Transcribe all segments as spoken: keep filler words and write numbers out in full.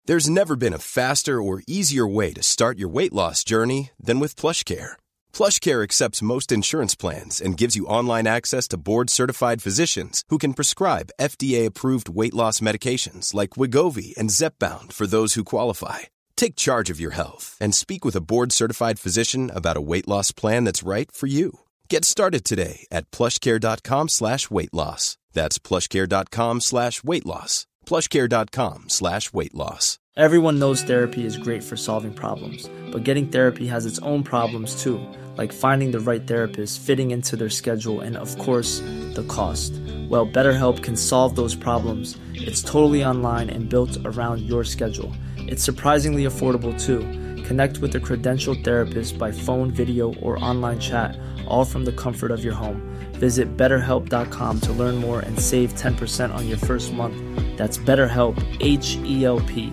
There's never been a faster or easier way to start your weight loss journey than with PlushCare. PlushCare accepts most insurance plans and gives you online access to board-certified physicians who can prescribe F D A-approved weight loss medications like Wegovy and Zepbound for those who qualify. Take charge of your health and speak with a board-certified physician about a weight loss plan that's right for you. Get started today at plushcare.com slash weight loss. That's plushcare.com slash weight loss. plushcare.com slash weight loss. Everyone knows therapy is great for solving problems, but getting therapy has its own problems too, like finding the right therapist, fitting into their schedule, and of course, the cost. Well, BetterHelp can solve those problems. It's totally online and built around your schedule. It's surprisingly affordable too. Connect with a credentialed therapist by phone, video, or online chat, all from the comfort of your home. Visit better help dot com to learn more and save ten percent on your first month. That's BetterHelp, H E L P.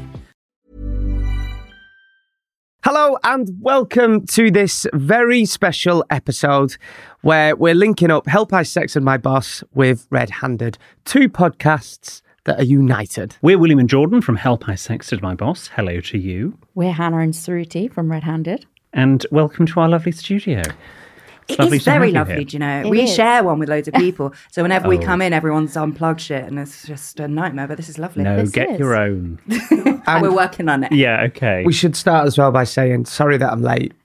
Hello and welcome to this very special episode where we're linking up Help I Sexted My Boss with Red Handed, two podcasts that are united. We're William and Jordan from Help I Sexted My Boss. Hello to you. We're Hannah and Suruti from Red Handed. And welcome to our lovely studio. It's it is very lovely, do you know? It we is. share one with loads of people. So whenever Oh. we come in, everyone's unplugged shit and it's just a nightmare. But this is lovely. No, This get is. your own. And we're working on it. Yeah, okay. We should start as well by saying, sorry that I'm late.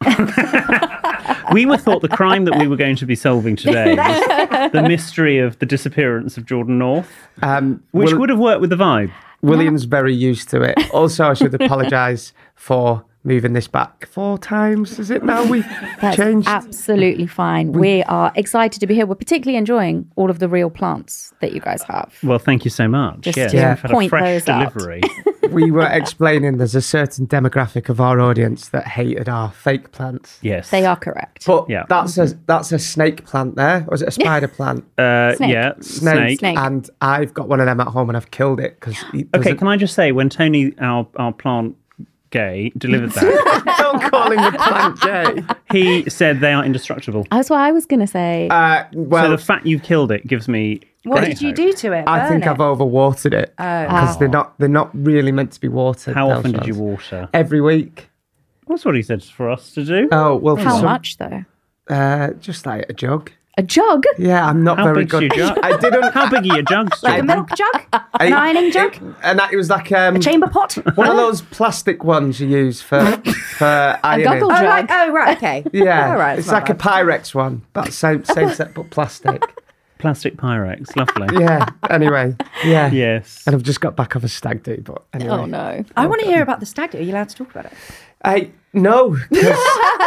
We were thought the crime that we were going to be solving today was the mystery of the disappearance of Jordan North, Um, which Will- would have worked with the vibe. William's very used to it. Also, I should apologise for moving this back four times. Is it now we've That's changed? absolutely fine. We are excited to be here. We're particularly enjoying all of the real plants that you guys have. Well, thank you so much. Just yes, to we've had a point fresh those out. delivery. We were explaining there's a certain demographic of our audience that hated our fake plants. Yes. They are correct. But Yeah. that's a that's a snake plant there. Or is it a spider plant? Uh, Snake. Yeah, Snake. snake. Snake. And I've got one of them at home and I've killed it because Okay, can I just say, when Tony, our, our plant gay, delivered that, don't call him the plant gay. he said they are indestructible. That's what I was going to say. Uh, well, so the fact you've killed it gives me What great did you hope. do to it? I Burn think it? I've overwatered it because they're not they're not really meant to be watered. How those often did you ones. water? Every week. That's what he said for us to do. Oh well, for How some- much, though? Uh, just like a jug. A jug? Yeah, I'm not How very big's good. your jug? I didn't. How big are your jugs, Like a Jordan? milk jug? I- An ironing jug? it- and that, it was like um, A chamber pot? one of those plastic ones you use for for ironing. goggle Oh, jug. right. Oh, right. Okay. Yeah, All right. it's not like a bad. Pyrex one. That's same same set but plastic. Plastic Pyrex, lovely. Yeah. Anyway. Yeah. Yes. And I've just got back off a stag do, but anyway. Oh, no. I want to hear about the stag do. Are you allowed to talk about it? I no, 'cause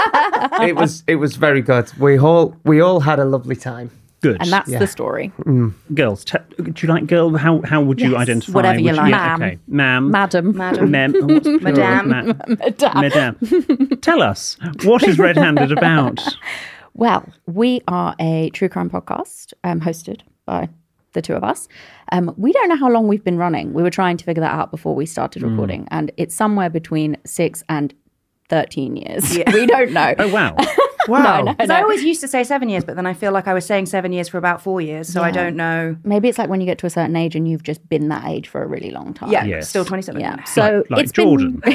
it was it was very good. We all we all had a lovely time. Good. And that's Yeah. the story. Girls, te- do you like girl? How how would you Yes, identify? whatever you Would like. yeah, Ma'am. Okay, ma'am. Madam. Madam. Mem- oh, what's plural? Madame. Ma- Madam. Madame. Tell us, what is Red Handed about? Well, we are a true crime podcast um, hosted by the two of us. Um, we don't know how long we've been running. We were trying to figure that out before we started recording, and it's somewhere between six and thirteen years. Yeah. We don't know. Oh, wow. Wow. No, no. Because I always used to say seven years, but then I feel like I was saying seven years for about four years. So I Yeah. don't know. Maybe it's like when you get to a certain age and you've just been that age for a really long time. Yeah, Yes. still twenty-seven. Yeah. So like it's Jordan been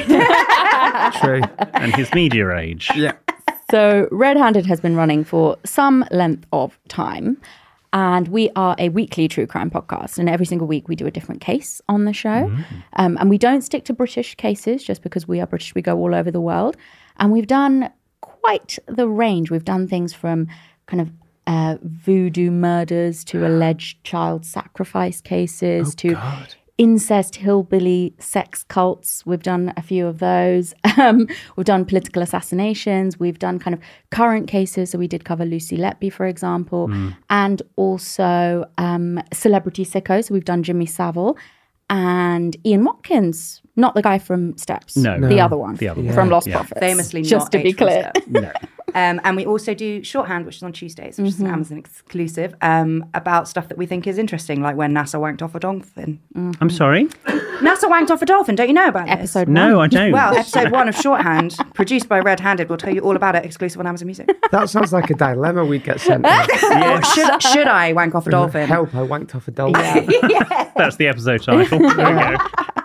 True. and his media age. Yeah. So Red Handed has been running for some length of time. And we are a weekly true crime podcast. And every single week we do a different case on the show. Um, and we don't stick to British cases just because we are British. We go all over the world. And we've done quite the range. We've done things from kind of uh, voodoo murders to alleged child sacrifice cases to incest, hillbilly, sex cults. We've done a few of those. Um, we've done political assassinations. We've done kind of current cases. So we did cover Lucy Letby, for example, and also um, celebrity sickos. So we've done Jimmy Savile and Ian Watkins, not the guy from Steps. No. the No. other one The other one. from Lost Yeah. Prophets. Famously just not to be H from clear. Step. No. Um, and we also do Shorthand, which is on Tuesdays, which is an Amazon exclusive, um, about stuff that we think is interesting, like when NASA wanked off a dolphin. I'm sorry? NASA wanked off a dolphin. Don't you know about this? Episode No, one. I don't. Well, episode one of Shorthand, produced by Red Handed, will tell you all about it, exclusive on Amazon Music. That sounds like a dilemma we'd get sent out. Or should, should I wank off a dolphin? Help, I wanked off a dolphin. That's the episode title. There we go.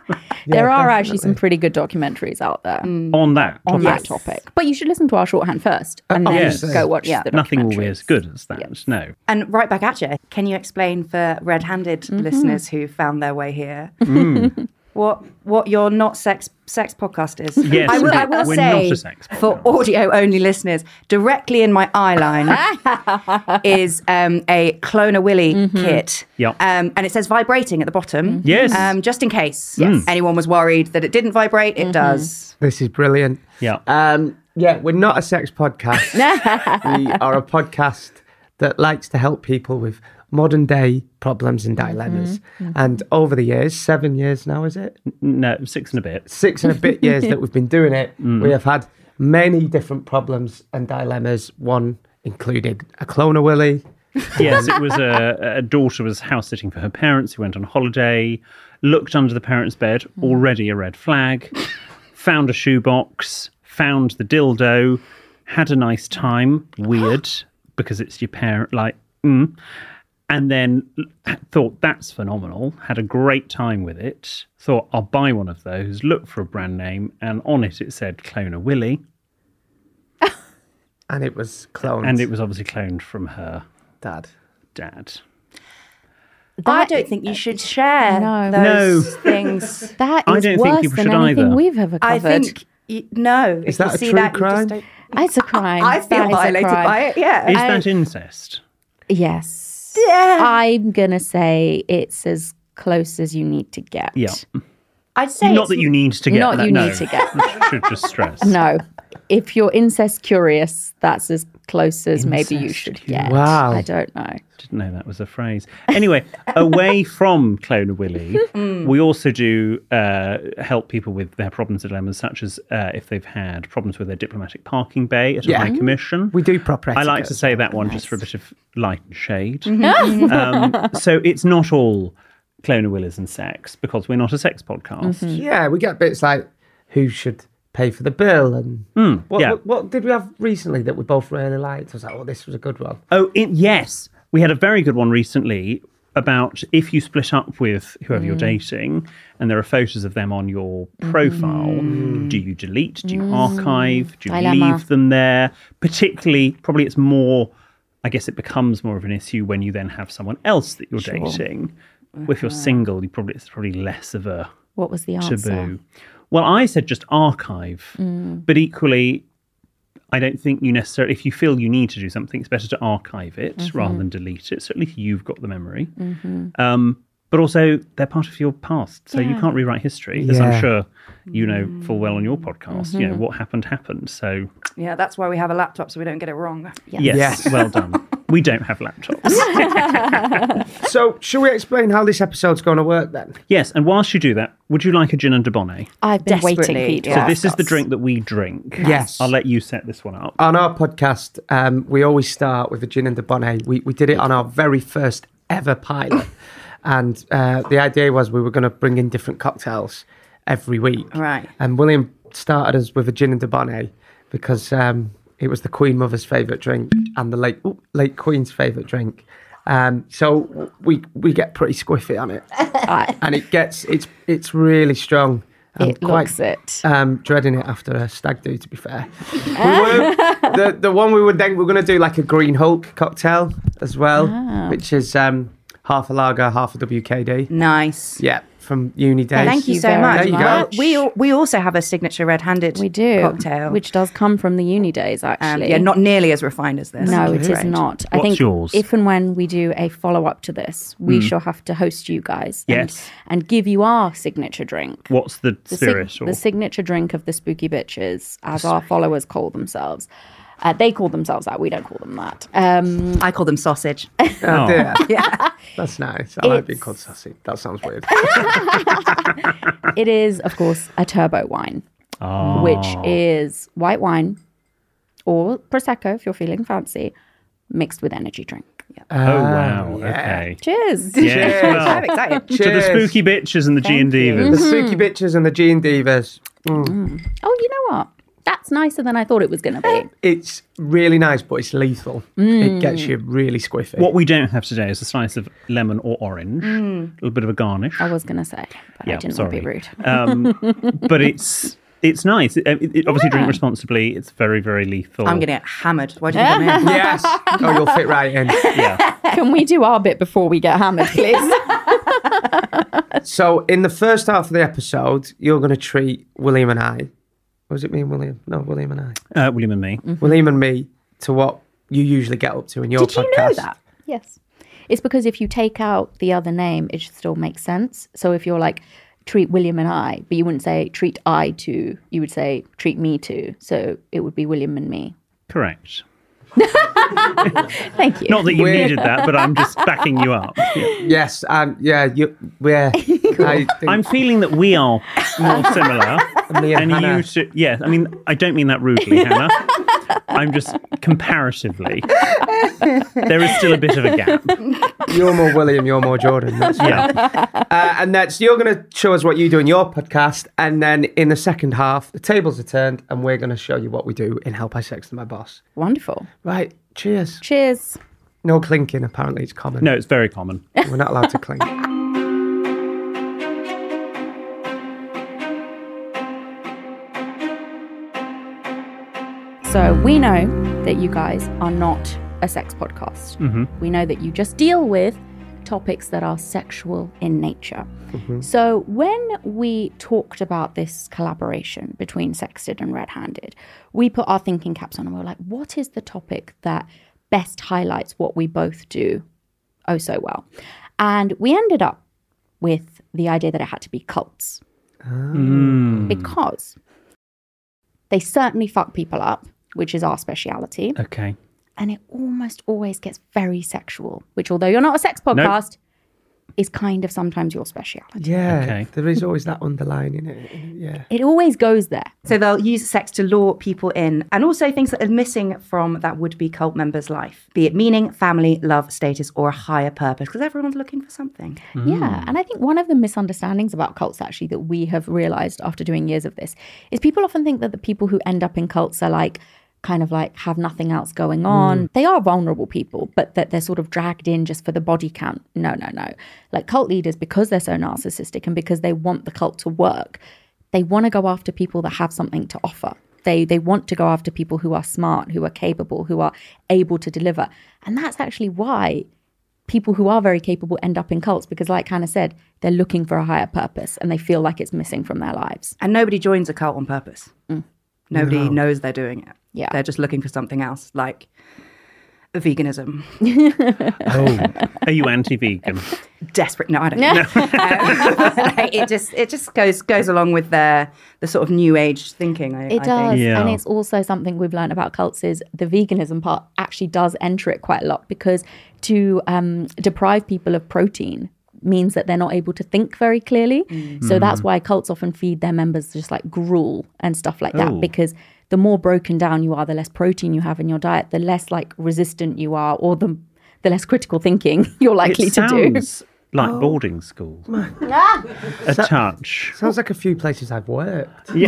there are actually definitely. some pretty good documentaries out there On that on topic. that topic. But you should listen to our shorthand first and Uh, then obviously. go watch Yeah. the Nothing will be as documentaries. good as that. Yes. No. And right back at you. Can you explain for red-handed Mm-hmm. listeners who found their way here Mm. what what your not sex sex podcast is? Yes, I will. I will we're say not a sex for podcast. audio only listeners, directly in my eye line is um, a Clona Willy Mm-hmm. kit. Yep. Um, and it says vibrating at the bottom. Yes. Um, just in case Yes. anyone was worried that it didn't vibrate, Mm-hmm. it does. This is brilliant. Yeah. Um, yeah, we're not a sex podcast. We are a podcast that likes to help people with modern day problems and dilemmas. And over the years, seven years now, is it? No, six and a bit. Six and a bit years that we've been doing it, we have had many different problems and dilemmas. One included a Clona Willy. Yes, it was a, a daughter was house sitting for her parents who went on holiday, looked under the parents' bed, already a red flag, found a shoebox, found the dildo, had a nice time, weird, because it's your parent, like, mm, and then thought that's phenomenal, had a great time with it, thought I'll buy one of those, looked for a brand name, and on it it said Clona Willy, And it was cloned. and it was obviously cloned from her Dad. dad. I don't think you should share No. those No. things. That I is don't think worse people than should anything either. we've ever I covered. think y- no. Is If that you a see true that, you just crime? don't- It's a crime. I feel That is a violated crime. by it. Yeah. Is I- that incest? Yes. Yeah. I'm gonna say it's as close as you need to get. Yeah. I'd say Not it's- that you need to get Not that. you no. need to get. Should just stress. No. If you're incest curious, that's as close as maybe you should get. Wow. I don't know. Didn't know that was a phrase. Anyway, away from Clona Willy, we also do uh, help people with their problems and dilemmas, such as uh, if they've had problems with their diplomatic parking bay at a Yeah. high commission. We do proper I like etiquette to as say that one just for a bit of light and shade. um, so it's not all Clona Willies and sex, because we're not a sex podcast. Yeah, we get bits like who should pay for the bill and what, yeah. what, what did we have recently that we both really liked? I was like, oh, this was a good one. Oh, it, yes. We had a very good one recently about if you split up with whoever you're dating and there are photos of them on your profile, do you delete? Do you archive? Do you Dilemma. leave them there? Particularly, probably it's more, I guess it becomes more of an issue when you then have someone else that you're dating. If you're single, you probably it's probably less of a What was the answer? taboo. Well, I said just archive, but equally, I don't think you necessarily, if you feel you need to do something, it's better to archive it rather than delete it. Certainly if you've got the memory. Um, but also, they're part of your past, so you can't rewrite history, as Yeah. I'm sure you know full well on your podcast. You know, what happened, happened. So, Yeah, that's why we have a laptop so we don't get it wrong. yes, Yes. well done. We don't have laptops. So, should we explain how this episode's going to work then? Yes, and whilst you do that, would you like a gin and debonnaire? I've been waiting for Desperately, you to yeah. So ask this is the us. drink that we drink. Yes. I'll let you set this one up. On our podcast, um, we always start with a gin and debonnaire. We, we did it on our very first ever pilot. And uh, the idea was we were going to bring in different cocktails every week. Right. And William started us with a gin and debonnaire because um, it was the Queen Mother's favourite drink and the late ooh, late Queen's favourite drink. Um, so we we get pretty squiffy on it, and it gets it's it's really strong. I'm It looks it. Um, dreading it after a stag do, to be fair. we were, the the one we would then we're going to do like a Green Hulk cocktail as well, which is um, half a lager, half a W K D. Nice. Yeah, from uni days. Thank you you so very much. There you Well, go. we al- we also have a signature red-handed We do. cocktail, Which does come from the uni days, um, actually. yeah, not nearly as refined as this. No, I'm it is afraid. not. I What's think yours? if and when we do a follow up to this, we shall have to host you guys. And, Yes. and give you our signature drink. What's the, The, sig- spirit? or... the signature drink of the spooky bitches, as our followers call themselves. Uh, they call themselves that. We don't call them that. Um, I call them sausage. Oh, dear. yeah. That's nice. I like being It's- called sassy. That sounds weird. it is, of course, a turbo wine, Ah. which is white wine or Prosecco, if you're feeling fancy, mixed with energy drink. Oh, wow. Okay. Cheers. Yes, I'm well, excited. to the Cheers. spooky bitches and the G and Thank you. The Divas. spooky bitches and the G and Divas. Oh, you know what? That's nicer than I thought it was going to be. It's really nice, but it's lethal. It gets you really squiffy. What we don't have today is a slice of lemon or orange, a little bit of a garnish. I was going to say, but Yeah, I didn't sorry. want to be rude. Um, but it's it's nice. It, it, it- obviously, drink responsibly. It's very, very lethal. I'm going to get hammered. Why do you think I'm here? Yes. Oh, you'll fit right in. Yeah. Can we do our bit before we get hammered, please? So, in the first half of the episode, you're going to treat William and I. Was it me and William? No, William and I. Uh, William and me. William and me to what you usually get up to in your Did podcast. you know that? Yes. It's because if you take out the other name, it should still make sense. So if you're like, treat William and I, but you wouldn't say treat I to, you would say treat me to. So it would be William and me. Correct. Thank you. Not that you We're- needed that, but I'm just backing you up. Yeah. Yes, um, yeah, you, we're. I think I'm feeling that we are more similar. me and, And Hannah, you should, yes, I mean, I don't mean that rudely, Hannah. I'm just comparatively. There is still a bit of a gap. you're more William, you're more Jordan. That's Yeah. Uh, and that's you're going to show us what you do in your podcast, and then in the second half, the tables are turned, and we're going to show you what we do in Help I Sexted My Boss. Wonderful. Right, cheers. Cheers. No clinking, apparently it's common. No, it's very common. We're not allowed to clink. So we know that you guys are not a sex podcast. We know that you just deal with topics that are sexual in nature. So when we talked about this collaboration between Sexted and Red Handed, we put our thinking caps on and we were like, what is the topic that best highlights what we both do oh so well? And we ended up with the idea that it had to be cults. Because they certainly fuck people up, which is our speciality. Okay. And it almost always gets very sexual, which although you're not a sex podcast, is kind of sometimes your speciality. Yeah, Okay. there is always that underline in it. Yeah. It always goes there. So they'll use sex to lure people in, and also things that are missing from that would-be cult member's life, be it meaning, family, love, status, or a higher purpose, because everyone's looking for something. Yeah. And I think one of the misunderstandings about cults actually that we have realized after doing years of this is people often think that the people who end up in cults are like, kind of like have nothing else going on. They are vulnerable people, but that they're sort of dragged in just for the body count. No, no, no. Like cult leaders, because they're so narcissistic and because they want the cult to work, they want to go after people that have something to offer. They they want to go after people who are smart, who are capable, who are able to deliver. And that's actually why people who are very capable end up in cults, because like Hannah said, they're looking for a higher purpose and they feel like it's missing from their lives. And nobody joins a cult on purpose. Nobody knows they're doing it. Yeah. They're just looking for something else, like veganism. Oh, are you anti-vegan? Desperate. No, I don't know. Um, it just it just goes goes along with their the sort of new age thinking. I, It I does. think. Yeah. And it's also something we've learned about cults is the veganism part actually does enter it quite a lot, because to um, deprive people of protein means that they're not able to think very clearly. So that's why cults often feed their members just like gruel and stuff like that, Oh. because the more broken down you are, the less protein you have in your diet, the less like resistant you are, or the the less critical thinking you're likely It to do. sounds like boarding school. A touch. Sounds like a few places I've worked. Yeah.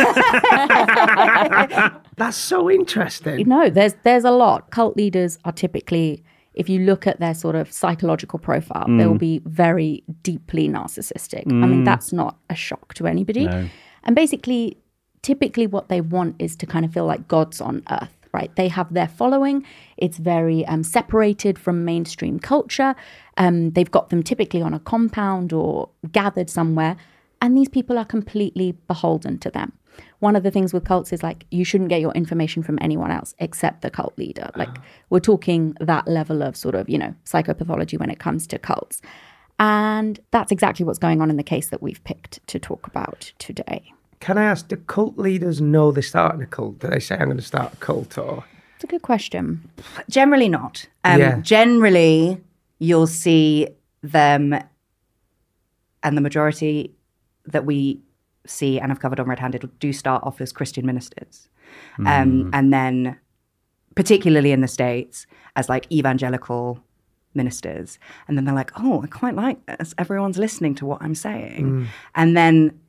That's so interesting. No, there's there's a lot. Cult leaders are typically, if you look at their sort of psychological profile, they will be very deeply narcissistic. I mean, that's not a shock to anybody. No. And basically, typically what they want is to kind of feel like gods on earth, right? They have their following. It's very um, separated from mainstream culture. Um, they've got them typically on a compound or gathered somewhere. And these people are completely beholden to them. One of the things with cults is like, you shouldn't get your information from anyone else except the cult leader. Like we're talking that level of sort of, you know, psychopathology when it comes to cults. And that's exactly what's going on in the case that we've picked to talk about today. Can I ask, do cult leaders know they're starting a cult? Do they say, I'm going to start a cult? Or It's a good question. Generally not. Um, Yeah. Generally, you'll see them, and the majority that we see and have covered on Red Handed do start off as Christian ministers. Um, and then, particularly in the States, as like evangelical ministers. And then they're like, oh, I quite like this. Everyone's listening to what I'm saying. And then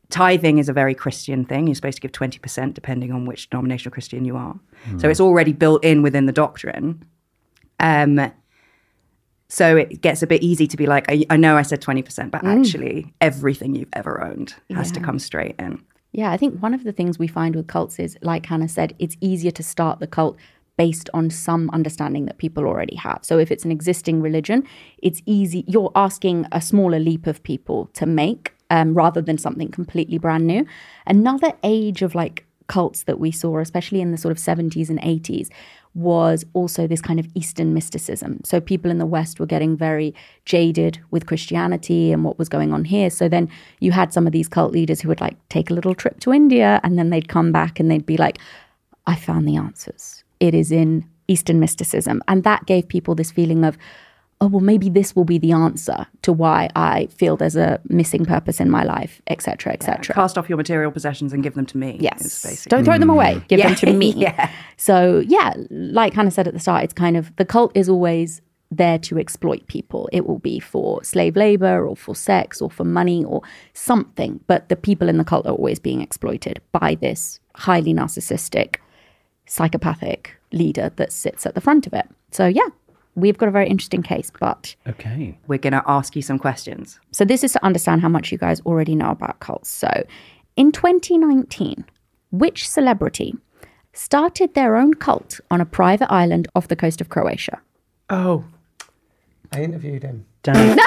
tithing is a very Christian thing. You're supposed to give twenty percent depending on which denominational Christian you are. Mm. So it's already built in within the doctrine. Um, so it gets a bit easy to be like, I, I know I said twenty percent, but mm. actually everything you've ever owned has yeah. to come straight in. Yeah, I think one of the things we find with cults is, like Hannah said, it's easier to start the cult based on some understanding that people already have. So if it's an existing religion, it's easy. You're asking a smaller leap of people to make um, rather than something completely brand new. Another age of like cults that we saw, especially in the sort of seventies and eighties, was also this kind of Eastern mysticism. So people in the West were getting very jaded with Christianity and what was going on here. So then you had some of these cult leaders who would like take a little trip to India and then they'd come back and they'd be like, I found the answers. It is in Eastern mysticism. And that gave people this feeling of, oh, well, maybe this will be the answer to why I feel there's a missing purpose in my life, et cetera, et cetera. Yeah, cast off your material possessions and give them to me. Yes. Don't throw them away. Give yeah. them to me. yeah. So, yeah, like Hannah said at the start, it's kind of, the cult is always there to exploit people. It will be for slave labor or for sex or for money or something. But the people in the cult are always being exploited by this highly narcissistic, psychopathic leader that sits at the front of it. So, yeah. We've got a very interesting case, but... Okay. We're going to ask you some questions. So this is to understand how much you guys already know about cults. So in twenty nineteen, which celebrity started their own cult on a private island off the coast of Croatia? Oh, I interviewed him. Danny,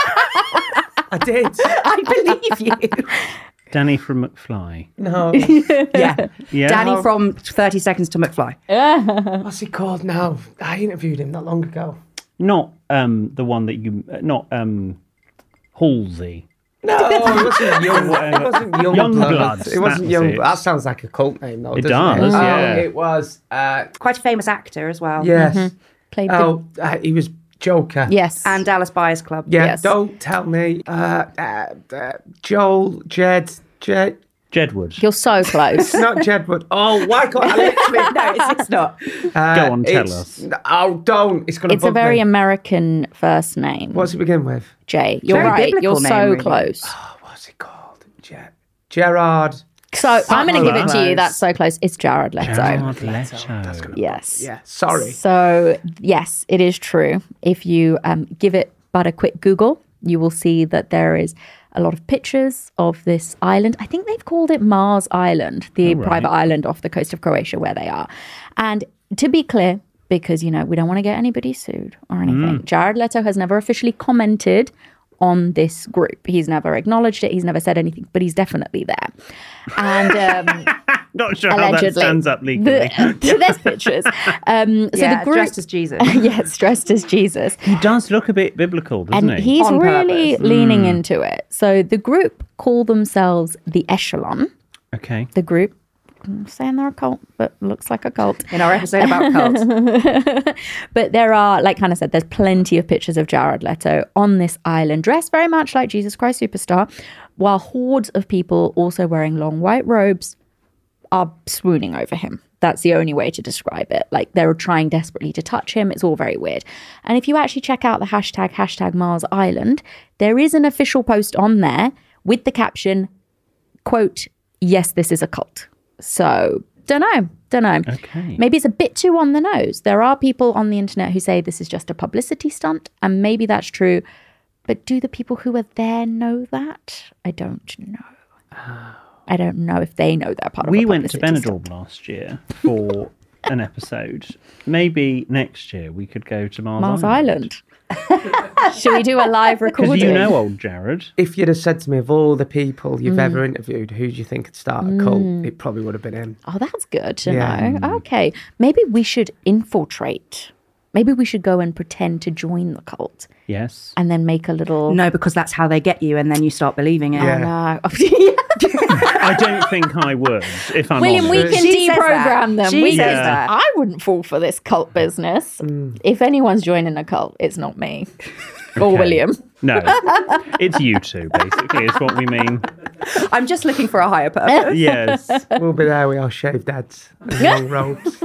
I did. I believe you. Danny from McFly. No. yeah. yeah. Danny Oh. from thirty Seconds to McFly. What's he called now? I interviewed him not long ago. Not um, the one that you... uh, Not um, Halsey. No, it wasn't young. It wasn't young, Young blood. Bloods, It wasn't that's young. it. That sounds like a cult name, though. It doesn't does, it? yeah. Oh, it was. Uh, Quite a famous actor as well. yes. Mm-hmm. Played the... Oh, uh, he was Joker. Yes. And Dallas Buyers Club. Yeah. Yes. Don't tell me. Uh, uh, uh, Joel, Jed, Jed. Jedward. You're so close. Not Jedwood. Oh, why can't I literally? No, it's, it's not. Uh, Go on, tell it's- us. Oh, don't. It's going to It's a very American first name. What's it begin with? Jay. You're Very right. biblical You're name, so really. close. Oh, what's it called? Ger- Gerard. So I'm going to give it to you. close. That's so close. It's Jared Leto. Jared Leto. Yes. Yeah, sorry. So, yes, it is true. If you um, give it but a quick Google, you will see that there is a lot of pictures of this island. I think they've called it Mars Island, the right. private island off the coast of Croatia where they are. And to be clear, because, you know, we don't want to get anybody sued or anything, Jared Leto has never officially commented on this group. He's never acknowledged it. He's never said anything, but he's definitely there. And um, Not sure how that allegedly. stands up legally. The, there's pictures. Um, so yeah, the group, dressed as Jesus. yes, dressed as Jesus. He does look a bit biblical, doesn't And he? he's On really purpose. leaning into it. So the group call themselves the Echelon. Okay. The group, I'm saying they're a cult, but looks like a cult. In our episode about cults. But there are, like Hannah said, there's plenty of pictures of Jared Leto on this island, dressed very much like Jesus Christ Superstar, while hordes of people also wearing long white robes are swooning over him. That's the only way to describe it. Like they're trying desperately to touch him. It's all very weird. And if you actually check out the hashtag, hashtag Mars Island, there is an official post on there with the caption, quote, yes, this is a cult. So don't know, don't know. Okay. Maybe it's a bit too on the nose. There are people on the internet who say this is just a publicity stunt, and maybe that's true. But do the people who are there know that? I don't know. I don't know if they know they're part of We a went to publicity Benidorm stunt. last year for an episode. Maybe next year we could go to Mars, Mars Island. Island. Should we do a live recording? Because you know old Jared. If you'd have said to me, of all the people you've ever interviewed, who do you think could start a cult? It probably would have been him. Oh, that's good to Yeah. know. Okay. Maybe we should infiltrate. Maybe we should go and pretend to join the cult Yes. and then make a little... No, because that's how they get you, and then you start believing it. Yeah. Oh, no. I don't think I would, if I'm William, we honest. can She says deprogram that. them. She we says can, that. I wouldn't fall for this cult business. If anyone's joining a cult, it's not me or Okay. William. No. It's you two, basically, is what we mean. I'm just looking for a higher purpose. Yes. We'll be there with our shaved heads and long robes.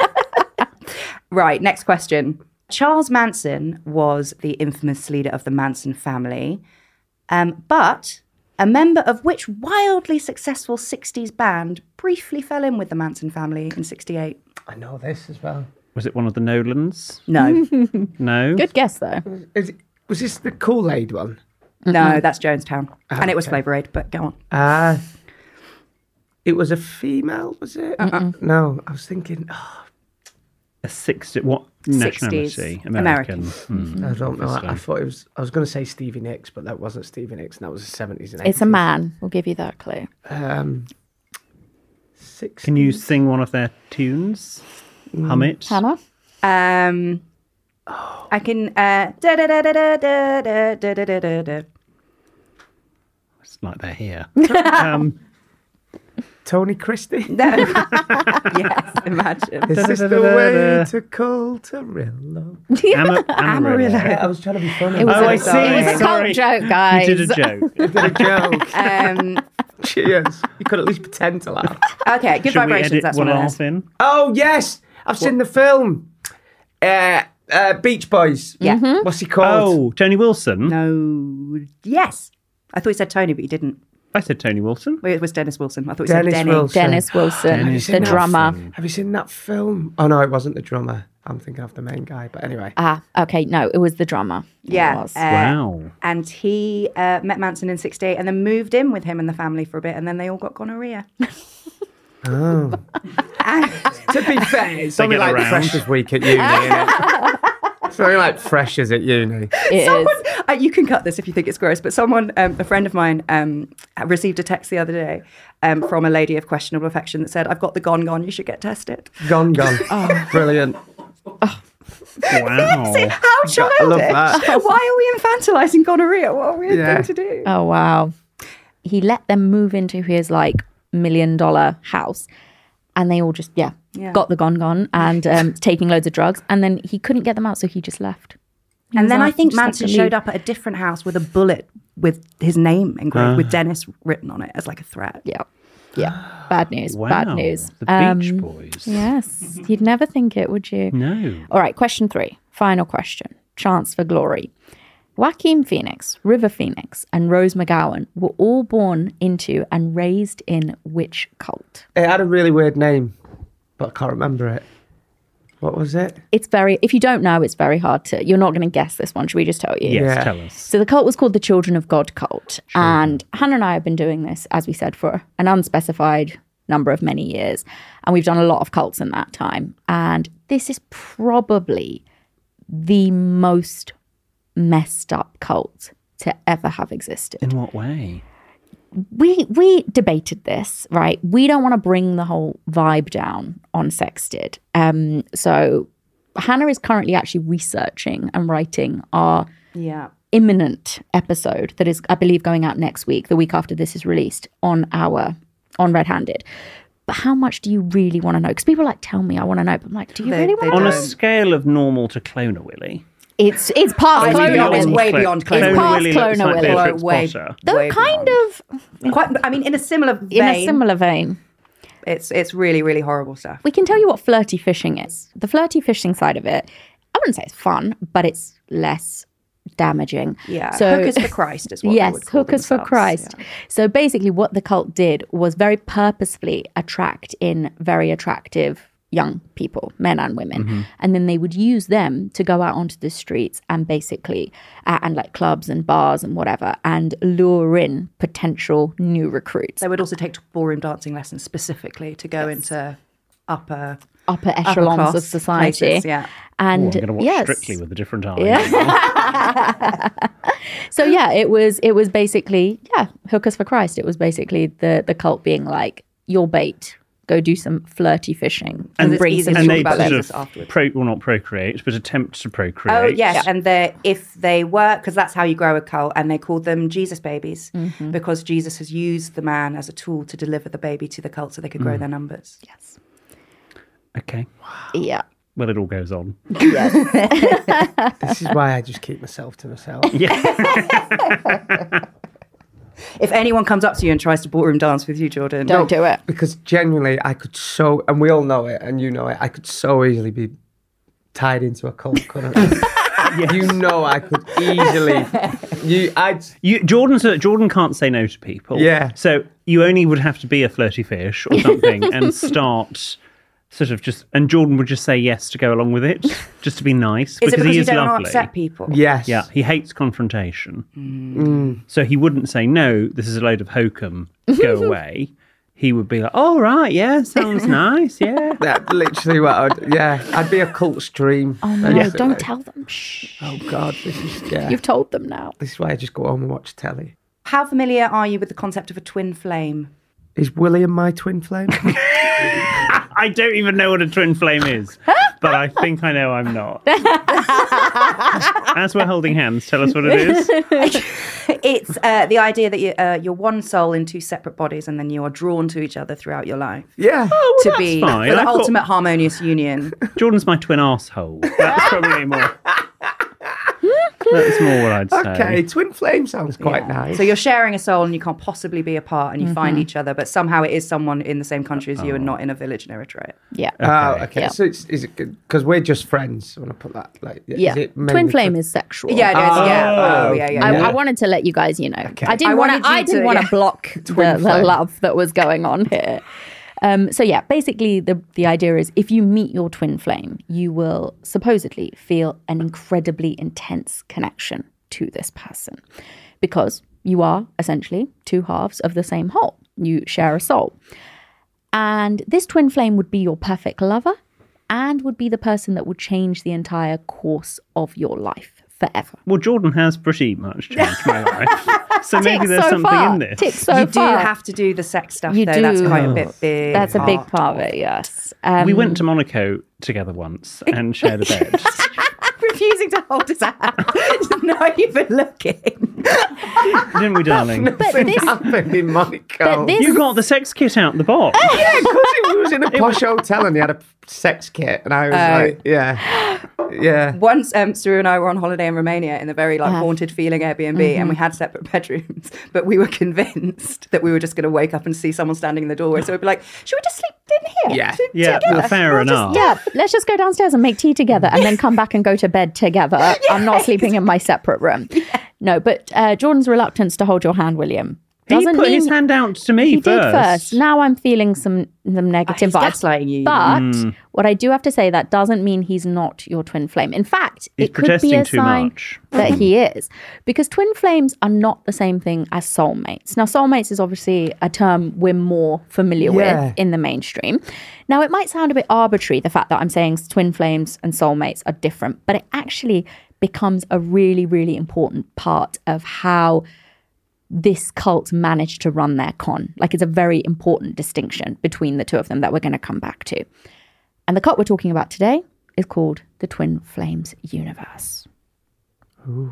Right, next question. Charles Manson was the infamous leader of the Manson family, um, but A member of which wildly successful sixties band briefly fell in with the Manson family in sixty-eight? I know this as well. Was it one of the Nolans? No. No. Good guess, though. Is it, was this the Kool-Aid one? No, that's Jonestown. Ah, and it was okay. Flavor Aid, but go on. Uh, it was a female, was it? Uh-uh. No, I was thinking, oh, A sixty. What sixties. nationality? American. Hmm. I don't know. I, I Obviously. thought it was, I was going to say Stevie Nicks, but that wasn't Stevie Nicks, and that was the seventies and eighties. It's a man. We'll give you that clue. Um, sixties. Can you sing one of their tunes? Hum it. Hannah? Um, I can. Uh, da, da, da, da, da, da, da, da, da, da, da. It's like they're here. um, Tony Christie? No. Yes, imagine. Is this the way to Culturillo? Ama- Amarillo. Yeah, I was trying to be funny. It was Oh, a, I see. It was a Sorry. cult joke, guys. You did a joke. I did a joke. Um, Cheers. You could at least pretend to laugh. okay, good Should we vibrations. edit That's one one of laugh those. in? Oh, yes. I've seen the film. Uh, uh, Beach Boys. Yeah. Mm-hmm. What's he called? Oh, Tony Wilson. No. Yes. I thought you said Tony, but you didn't. I said Tony Wilson. Wait, it was Dennis Wilson. I thought you Dennis said Denny. Wilson. Dennis Wilson, Dennis the drummer. Wilson. Have you seen that film? Oh, no, it wasn't the drummer. I'm thinking of the main guy. But anyway. Ah, okay. No, it was the drummer. Yeah. It was. uh, Wow. And he uh, met Manson in sixty-eight and then moved in with him and the family for a bit, and then they all got gonorrhea. Oh. To be fair, it's something get like around. Freshers Week at uni, isn't it? Something like Freshers at uni. It Someone, is. uh, you can cut this if you think it's gross, but someone, um, a friend of mine, um, received a text the other day um, from a lady of questionable affection that said, "I've got the gone gone. You should get tested." Gone, gone. Oh. Brilliant. Wow. How childish! I love that. Why are we infantilizing gonorrhea? What a weird Yeah. thing to do. Oh, wow. He let them move into his like million dollar house and they all just, yeah, Yeah. got the gone gone and um, taking loads of drugs. And then he couldn't get them out, so he just left. He And was then like, I think "Just have Manson to showed leave." up at a different house with a bullet with his name engraved, Ah. with Dennis written on it as like a threat. Yeah. Yeah. Bad news. Wow. Bad news. The Beach Um, Boys. Yes. You'd never think it, would you? No. All right, question three. Final question. Chance for glory. Joaquin Phoenix, River Phoenix, and Rose McGowan were all born into and raised in which cult? It had a really weird name, but I can't remember it. What was it? It's very, if you don't know, it's very hard to, you're not going to guess this one. Should we just tell you? Yes, Yeah. tell us. So the cult was called the Children of God cult. And Hannah and I have been doing this, as we said, for an unspecified number of many years. And we've done a lot of cults in that time. And this is probably the most messed up cult to ever have existed. In what way? We we debated this, right? We don't want to bring the whole vibe down on Sexted. Um, so Hannah is currently actually researching and writing our Yeah. imminent episode that is, I believe, going out next week, the week after this is released, on our on Red Handed. But how much do you really want to know? Because people are like, tell me, I want to know. But I'm like, do you They- really they want On to a know? don't. scale of normal to Cloner Willy. It's it's past I mean, Cloner it's Willy. way beyond Cloner It's past Willy looks Cloner like Willy. Beatrix Way- Potter. Though way kind beyond. of Quite, I mean, in a similar vein. in a similar vein. It's it's really really horrible stuff. We can tell you what flirty fishing is. The flirty fishing side of it, I wouldn't say it's fun, but it's less damaging. Yeah, So hookers for Christ is what they yes, would call hookers for themselves, Christ. yeah. So basically, what the cult did was very purposefully attract in very attractive young people, men and women, Mm-hmm. and then they would use them to go out onto the streets and basically uh, and like clubs and bars and whatever, and lure in potential new recruits. They would also take ballroom dancing lessons specifically to go into upper upper echelons class of society. places, yeah. Oh, And I'm going to watch yes. Strictly with a different eye. So yeah, it was it was basically yeah, hookers for Christ. It was basically the the cult being like, your bait, go do some flirty fishing and it's bring easy some to And talk they about sort Jesus of, afterwards. pro, well, not procreate, but attempt to procreate. Oh yes, and they if they were, because that's how you grow a cult, and they called them Jesus babies Mm-hmm. because Jesus has used the man as a tool to deliver the baby to the cult so they could Mm. grow their numbers. Yes. Okay. Yeah. Well, it all goes on. This is why I just keep myself to myself. If anyone comes up to you and tries to ballroom dance with you, Jordan, Don't do it. Because genuinely, I could so, and we all know it, and you know it, I could so easily be tied into a cult, couldn't I? You know I could easily you, I, You, Jordan's a, Jordan can't say no to people. Yeah. So you only would have to be a flirty fish or something and start sort of just... And Jordan would just say yes to go along with it, just to be nice. Is it because he you is don't want lovely. to upset people? yes. Yeah, he hates confrontation. Mm. So he wouldn't say, no, this is a load of hokum, go away. He would be like, oh, right, yeah, sounds nice, yeah. That's literally what I'd, yeah, I'd be a cult stream. Oh no, basically. don't tell them. Shh. Oh, God, this is, yeah. You've told them now. This is why I just go home and watch telly. How familiar are you with the concept of a twin flame? Is William my twin flame? I don't even know what a twin flame is, but I think I know I'm not. As we're holding hands, tell us what it is. It's uh, the idea that you, uh, you're one soul in two separate bodies, and then you are drawn to each other throughout your life Yeah. Oh, to that's be fine. for the I thought- ultimate harmonious union. Jordan's my twin arsehole. That's probably more. That's more what I'd say. Okay, twin flame sounds quite Yeah. nice. So you're sharing a soul, and you can't possibly be apart, and you Mm-hmm. find each other, but somehow it is someone in the same country as you, and not in a village in Eritrea. Yeah. Oh, okay. Yeah. So it's, is it because we're just friends? I want to put that like Yeah. Is it Twin mainly flame for- is sexual. Yeah, it is. Oh. yeah. Oh, yeah, yeah. I, yeah. I wanted to let you guys, you know, I didn't I want wanted to. you I didn't to- want to yeah. block the, Twin the flame. love that was going on here. Um, so yeah, basically the the idea is if you meet your twin flame, you will supposedly feel an incredibly intense connection to this person because you are essentially two halves of the same whole. You share a soul, and this twin flame would be your perfect lover and would be the person that would change the entire course of your life forever. Well, Jordan has pretty much changed my life. So maybe Tick there's so something far. in this. Tick so you do far. have to do the sex stuff, You though. That's do. quite a bit big. That's a big part of it, yes. Um, We went to Monaco together once and shared a bed. refusing to hold his hand, not even looking. Didn't we, darling? But this, happened in Monaco. but this, You got the sex kit out the box. Yeah, because he was in a posh hotel and he had a sex kit, and I was like, yeah, yeah. Once, um, Sue and I were on holiday in Romania in a very like Uh-huh. haunted feeling Airbnb, Mm-hmm. and we had separate bedrooms, but we were convinced that we were just going to wake up and see someone standing in the doorway. So we'd be like, "Should we just sleep in here?" Yeah. To- Yeah, together? well, fair We'll just- enough. yeah, let's just go downstairs and make tea together and then come back and go to bed together. I'm not sleeping in my separate room. No, but uh, Jordan's reluctance to hold your hand, William, He doesn't put mean his hand out to me he first. did first. Now I'm feeling some some negative he's vibes. gaslighting you. But Mm. what I do have to say, that doesn't mean he's not your twin flame. In fact, He's it could be protesting a too sign much. that he is, because twin flames are not the same thing as soulmates. Now, soulmates is obviously a term we're more familiar Yeah. with in the mainstream. Now, it might sound a bit arbitrary, the fact that I'm saying twin flames and soulmates are different, but it actually becomes a really, really important part of how this cult managed to run their con. Like, it's a very important distinction between the two of them that we're going to come back to. And the cult we're talking about today is called the Twin Flames Universe. Ooh.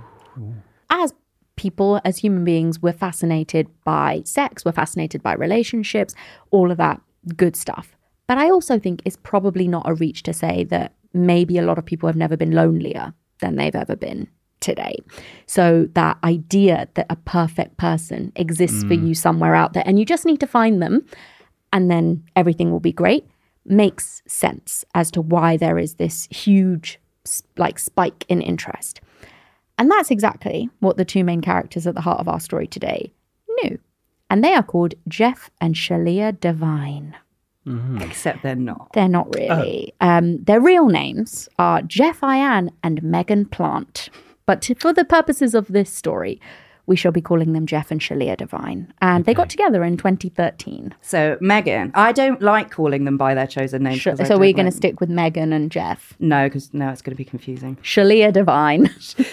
As people, as human beings, we're fascinated by sex, we're fascinated by relationships, all of that good stuff. But I also think it's probably not a reach to say that maybe a lot of people have never been lonelier than they've ever been today. So that idea that a perfect person exists for you somewhere out there and you just need to find them and then everything will be great makes sense as to why there is this huge like spike in interest. And that's exactly what the two main characters at the heart of our story today knew. And they are called Jeff and Shalia Devine. Except they're not. They're not really. Um, their real names are Jeff Ian and Megan Plant. But to, for the purposes of this story, we shall be calling them Jeff and Shalia Devine. And they got together in twenty thirteen. So Megan, I don't like calling them by their chosen names. Sh- 'cause I so we're don't going to like- stick with Megan and Jeff. No, because no, it's going to be confusing. Shalia Devine.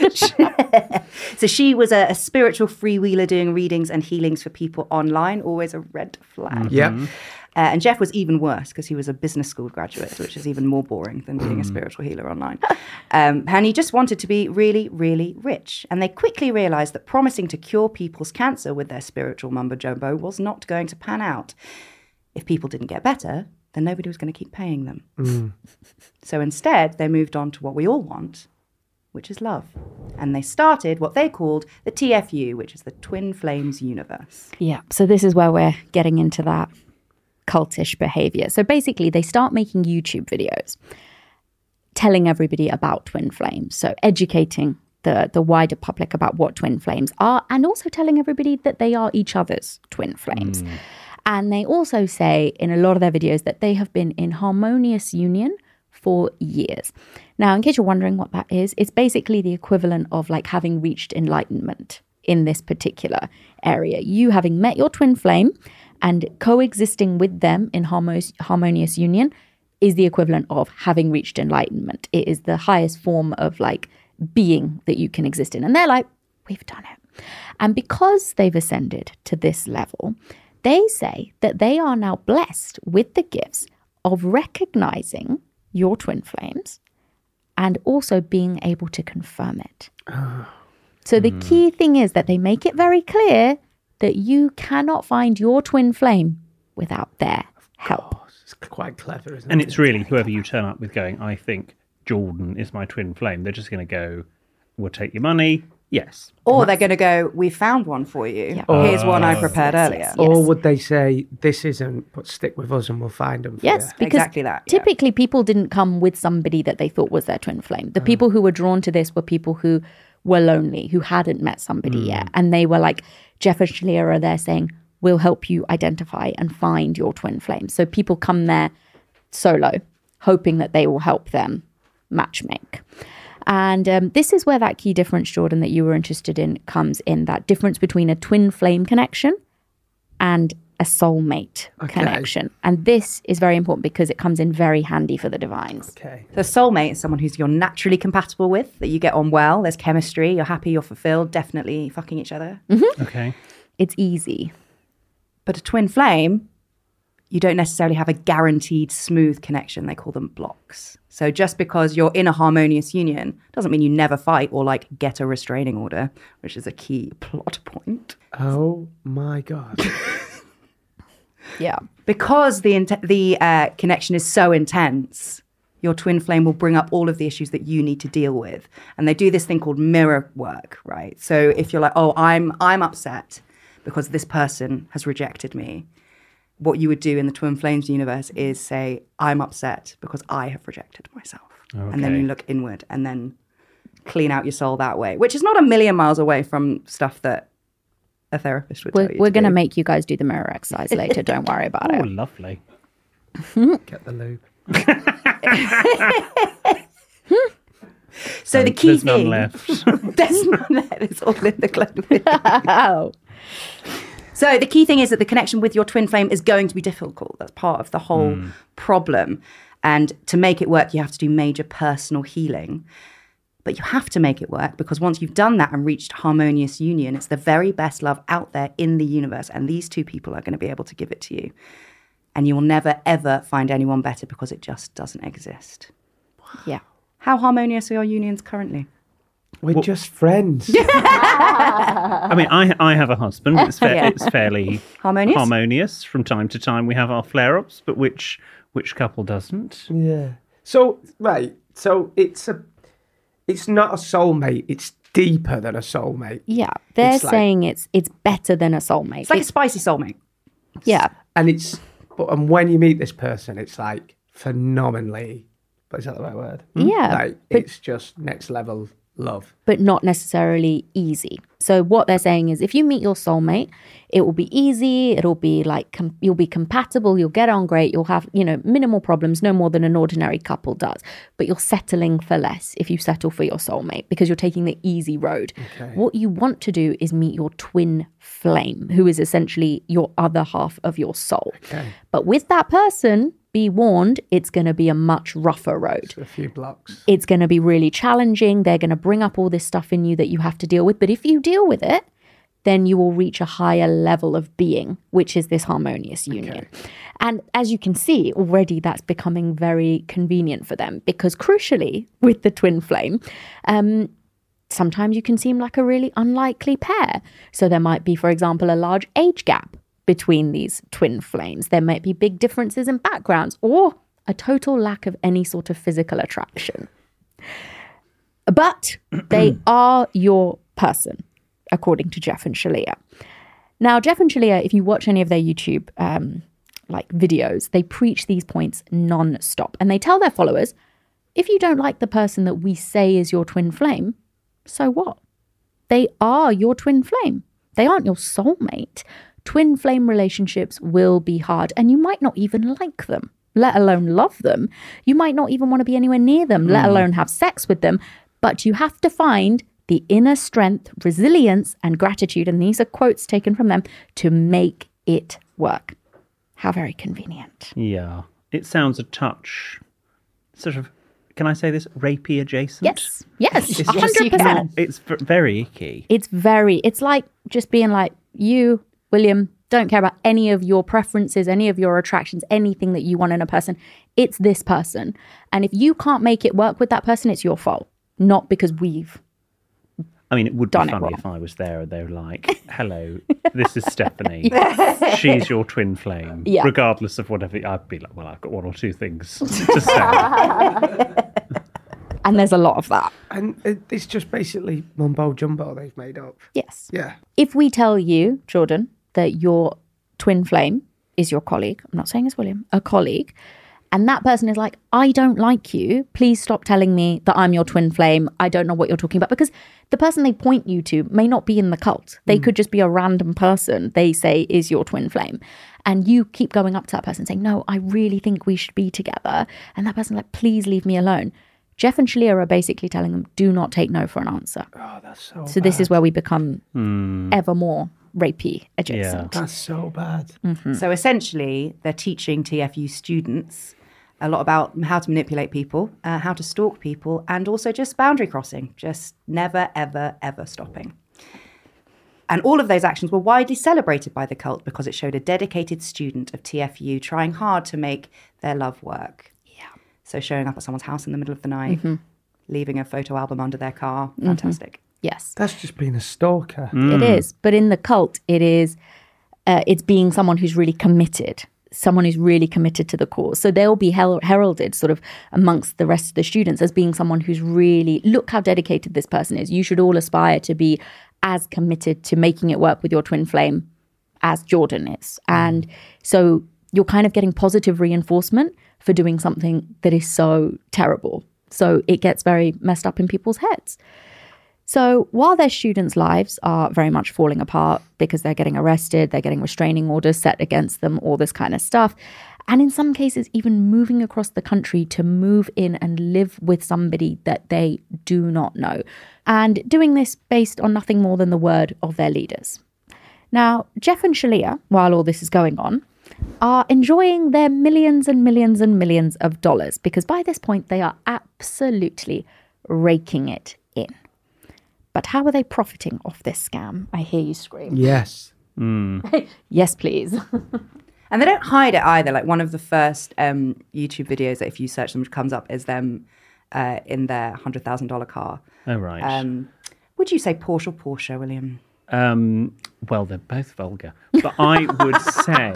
So she was a, a spiritual freewheeler doing readings and healings for people online, always a red flag. Yep. Uh, and Jeff was even worse because he was a business school graduate, which is even more boring than being a spiritual healer online. Um, and he just wanted to be really, really rich. And they quickly realized that promising to cure people's cancer with their spiritual mumbo jumbo was not going to pan out. If people didn't get better, then nobody was going to keep paying them. So instead, they moved on to what we all want, which is love. And they started what they called the T F U, which is the Twin Flames Universe. Yeah. So this is where we're getting into that cultish behavior. So basically, they start making YouTube videos telling everybody about twin flames. So educating the, the wider public about what twin flames are, and also telling everybody that they are each other's twin flames. Mm. And they also say in a lot of their videos that they have been in harmonious union for years. Now, in case you're wondering what that is, it's basically the equivalent of like having reached enlightenment in this particular area. You having met your twin flame and coexisting with them in harmonious, harmonious union is the equivalent of having reached enlightenment. It is the highest form of like being that you can exist in. And they're like, we've done it. And because they've ascended to this level, they say that they are now blessed with the gifts of recognizing your twin flames and also being able to confirm it. Oh. So the mm. key thing is that they make it very clear that you cannot find your twin flame without their help. Oh, it's quite clever, isn't and it? And it's really whoever you turn up with going, I think Jordan is my twin flame. They're just going to go, we'll take your money. Yes. Or they're going to go, we found one for you. Yeah. Oh. Here's one I prepared yes, earlier. Yes, yes. Or would they say, this isn't, but stick with us and we'll find them for yes, you? because exactly that. Yeah. Typically people didn't come with somebody that they thought was their twin flame. The oh. people who were drawn to this were people who were lonely, who hadn't met somebody mm. yet. And they were like, Jeff and Shalia are there saying, we'll help you identify and find your twin flame. So people come there solo, hoping that they will help them matchmake. And um, this is where that key difference, Jordan, that you were interested in comes in, that difference between a twin flame connection and a soulmate okay. connection. And this is very important because it comes in very handy for the divines. Okay. So soulmate is someone who's you're naturally compatible with, that you get on well, there's chemistry, you're happy, you're fulfilled, definitely fucking each other. Mm-hmm. Okay. It's easy. But a twin flame, you don't necessarily have a guaranteed smooth connection. They call them blocks. So just because you're in a harmonious union doesn't mean you never fight or like get a restraining order, which is a key plot point. Oh my God. Yeah. Because the int- the uh, connection is so intense, your twin flame will bring up all of the issues that you need to deal with. And they do this thing called mirror work, right? So if you're like, oh, I'm I'm upset because this person has rejected me, what you would do in the twin flames universe is say, I'm upset because I have rejected myself. Okay. And then you look inward and then clean out your soul that way, which is not a million miles away from stuff that a therapist would we're, tell you We're to going to do. make you guys do the mirror exercise later. Don't worry about oh, it. Lovely. Get the lube. So um, the key there's thing... none left. There's none left. It's all in the clothing. Oh. So the key thing is that the connection with your twin flame is going to be difficult. That's part of the whole mm. problem. And to make it work, you have to do major personal healing. But you have to make it work because once you've done that and reached harmonious union, it's the very best love out there in the universe. And these two people are going to be able to give it to you. And you will never, ever find anyone better because it just doesn't exist. Yeah. How harmonious are your unions currently? We're well, just friends. I mean, I I have a husband. It's, fa- yeah. it's fairly harmonious. harmonious. From time to time, we have our flare-ups, but which which couple doesn't? Yeah. So, right. So it's a, it's not a soulmate. It's deeper than a soulmate. Yeah. They're it's saying like, it's it's better than a soulmate. It's like it's, a spicy soulmate. Yeah. And it's, but and when you meet this person, it's like phenomenally, but is that the right word? Yeah. Like it's just next level love. But not necessarily easy. So what they're saying is if you meet your soulmate, it will be easy. It'll be like, com- you'll be compatible. You'll get on great. You'll have, you know, minimal problems, no more than an ordinary couple does. But you're settling for less if you settle for your soulmate because you're taking the easy road. Okay. What you want to do is meet your twin flame, who is essentially your other half of your soul. Okay. But with that person, be warned, it's going to be a much rougher road. So a few blocks. It's going to be really challenging. They're going to bring up all this stuff in you that you have to deal with. But if you deal with it, then you will reach a higher level of being, which is this harmonious union. Okay. And as you can see, already that's becoming very convenient for them because crucially, with the twin flame, um, sometimes you can seem like a really unlikely pair. So there might be, for example, a large age gap between these twin flames. There might be big differences in backgrounds or a total lack of any sort of physical attraction. But they are your person, according to Jeff and Shalia. Now, Jeff and Shalia, if you watch any of their YouTube um, like videos, they preach these points non-stop. And they tell their followers, if you don't like the person that we say is your twin flame, So what? They are your twin flame. They aren't your soulmate. Twin flame relationships will be hard, and you might not even like them, let alone love them. You might not even want to be anywhere near them, mm. let alone have sex with them. But you have to find the inner strength, resilience, and gratitude, and these are quotes taken from them, to make it work. How very convenient. Yeah. It sounds a touch sort of, can I say this, rapey adjacent? Yes. Yes. It's one hundred percent. Not, it's v- very icky. It's very, it's like just being like, you, William, don't care about any of your preferences, any of your attractions, anything that you want in a person. It's this person. And if you can't make it work with that person, it's your fault. Not because we've I mean, it would be Done funny it if I was there and they were like, hello, this is Stephanie. She's your twin flame. Yeah. Regardless of whatever. I'd be like, well, I've got one or two things to say. And there's a lot of that. And it- it's just basically mumbo jumbo they've made up. Yes. Yeah. If we tell you, Jordan, that your twin flame is your colleague, I'm not saying it's William, a colleague, and that person is like, I don't like you. Please stop telling me that I'm your twin flame. I don't know what you're talking about. Because the person they point you to may not be in the cult. They mm. could just be a random person they say is your twin flame. And you keep going up to that person saying, no, I really think we should be together. And that person's like, please leave me alone. Jeff and Shalia are basically telling them, do not take no for an answer. Oh, that's so So bad. this is where we become Mm. ever more rapey adjacent. That's so bad. Mm-hmm. So essentially, they're teaching T F U students a lot about how to manipulate people, uh, how to stalk people, and also just boundary crossing, just never, ever, ever stopping. And all of those actions were widely celebrated by the cult because it showed a dedicated student of T F U trying hard to make their love work. Yeah. So showing up at someone's house in the middle of the night, mm-hmm. leaving a photo album under their car, fantastic. Mm-hmm. Yes. That's just being a stalker. Mm. It is. But in the cult, it is, uh, it's being someone who's really committed, someone who's really committed to the cause. So they'll be her- heralded sort of amongst the rest of the students as being someone who's really, look how dedicated this person is. You should all aspire to be as committed to making it work with your twin flame as Jordan is. And so you're kind of getting positive reinforcement for doing something that is so terrible. So it gets very messed up in people's heads. So while their students' lives are very much falling apart because they're getting arrested, they're getting restraining orders set against them, all this kind of stuff, and in some cases even moving across the country to move in and live with somebody that they do not know, and doing this based on nothing more than the word of their leaders. Now, Jeff and Shalia, while all this is going on, are enjoying their millions and millions and millions of dollars because by this point they are absolutely raking it in. But how are they profiting off this scam? I hear you scream. Yes. Mm. Yes, please. And they don't hide it either. Like one of the first um, YouTube videos that if you search them, which comes up is them uh, in their one hundred thousand dollars car. Oh, right. Um, would you say Porsche or Porsche, William? Um, well, they're both vulgar. But I would say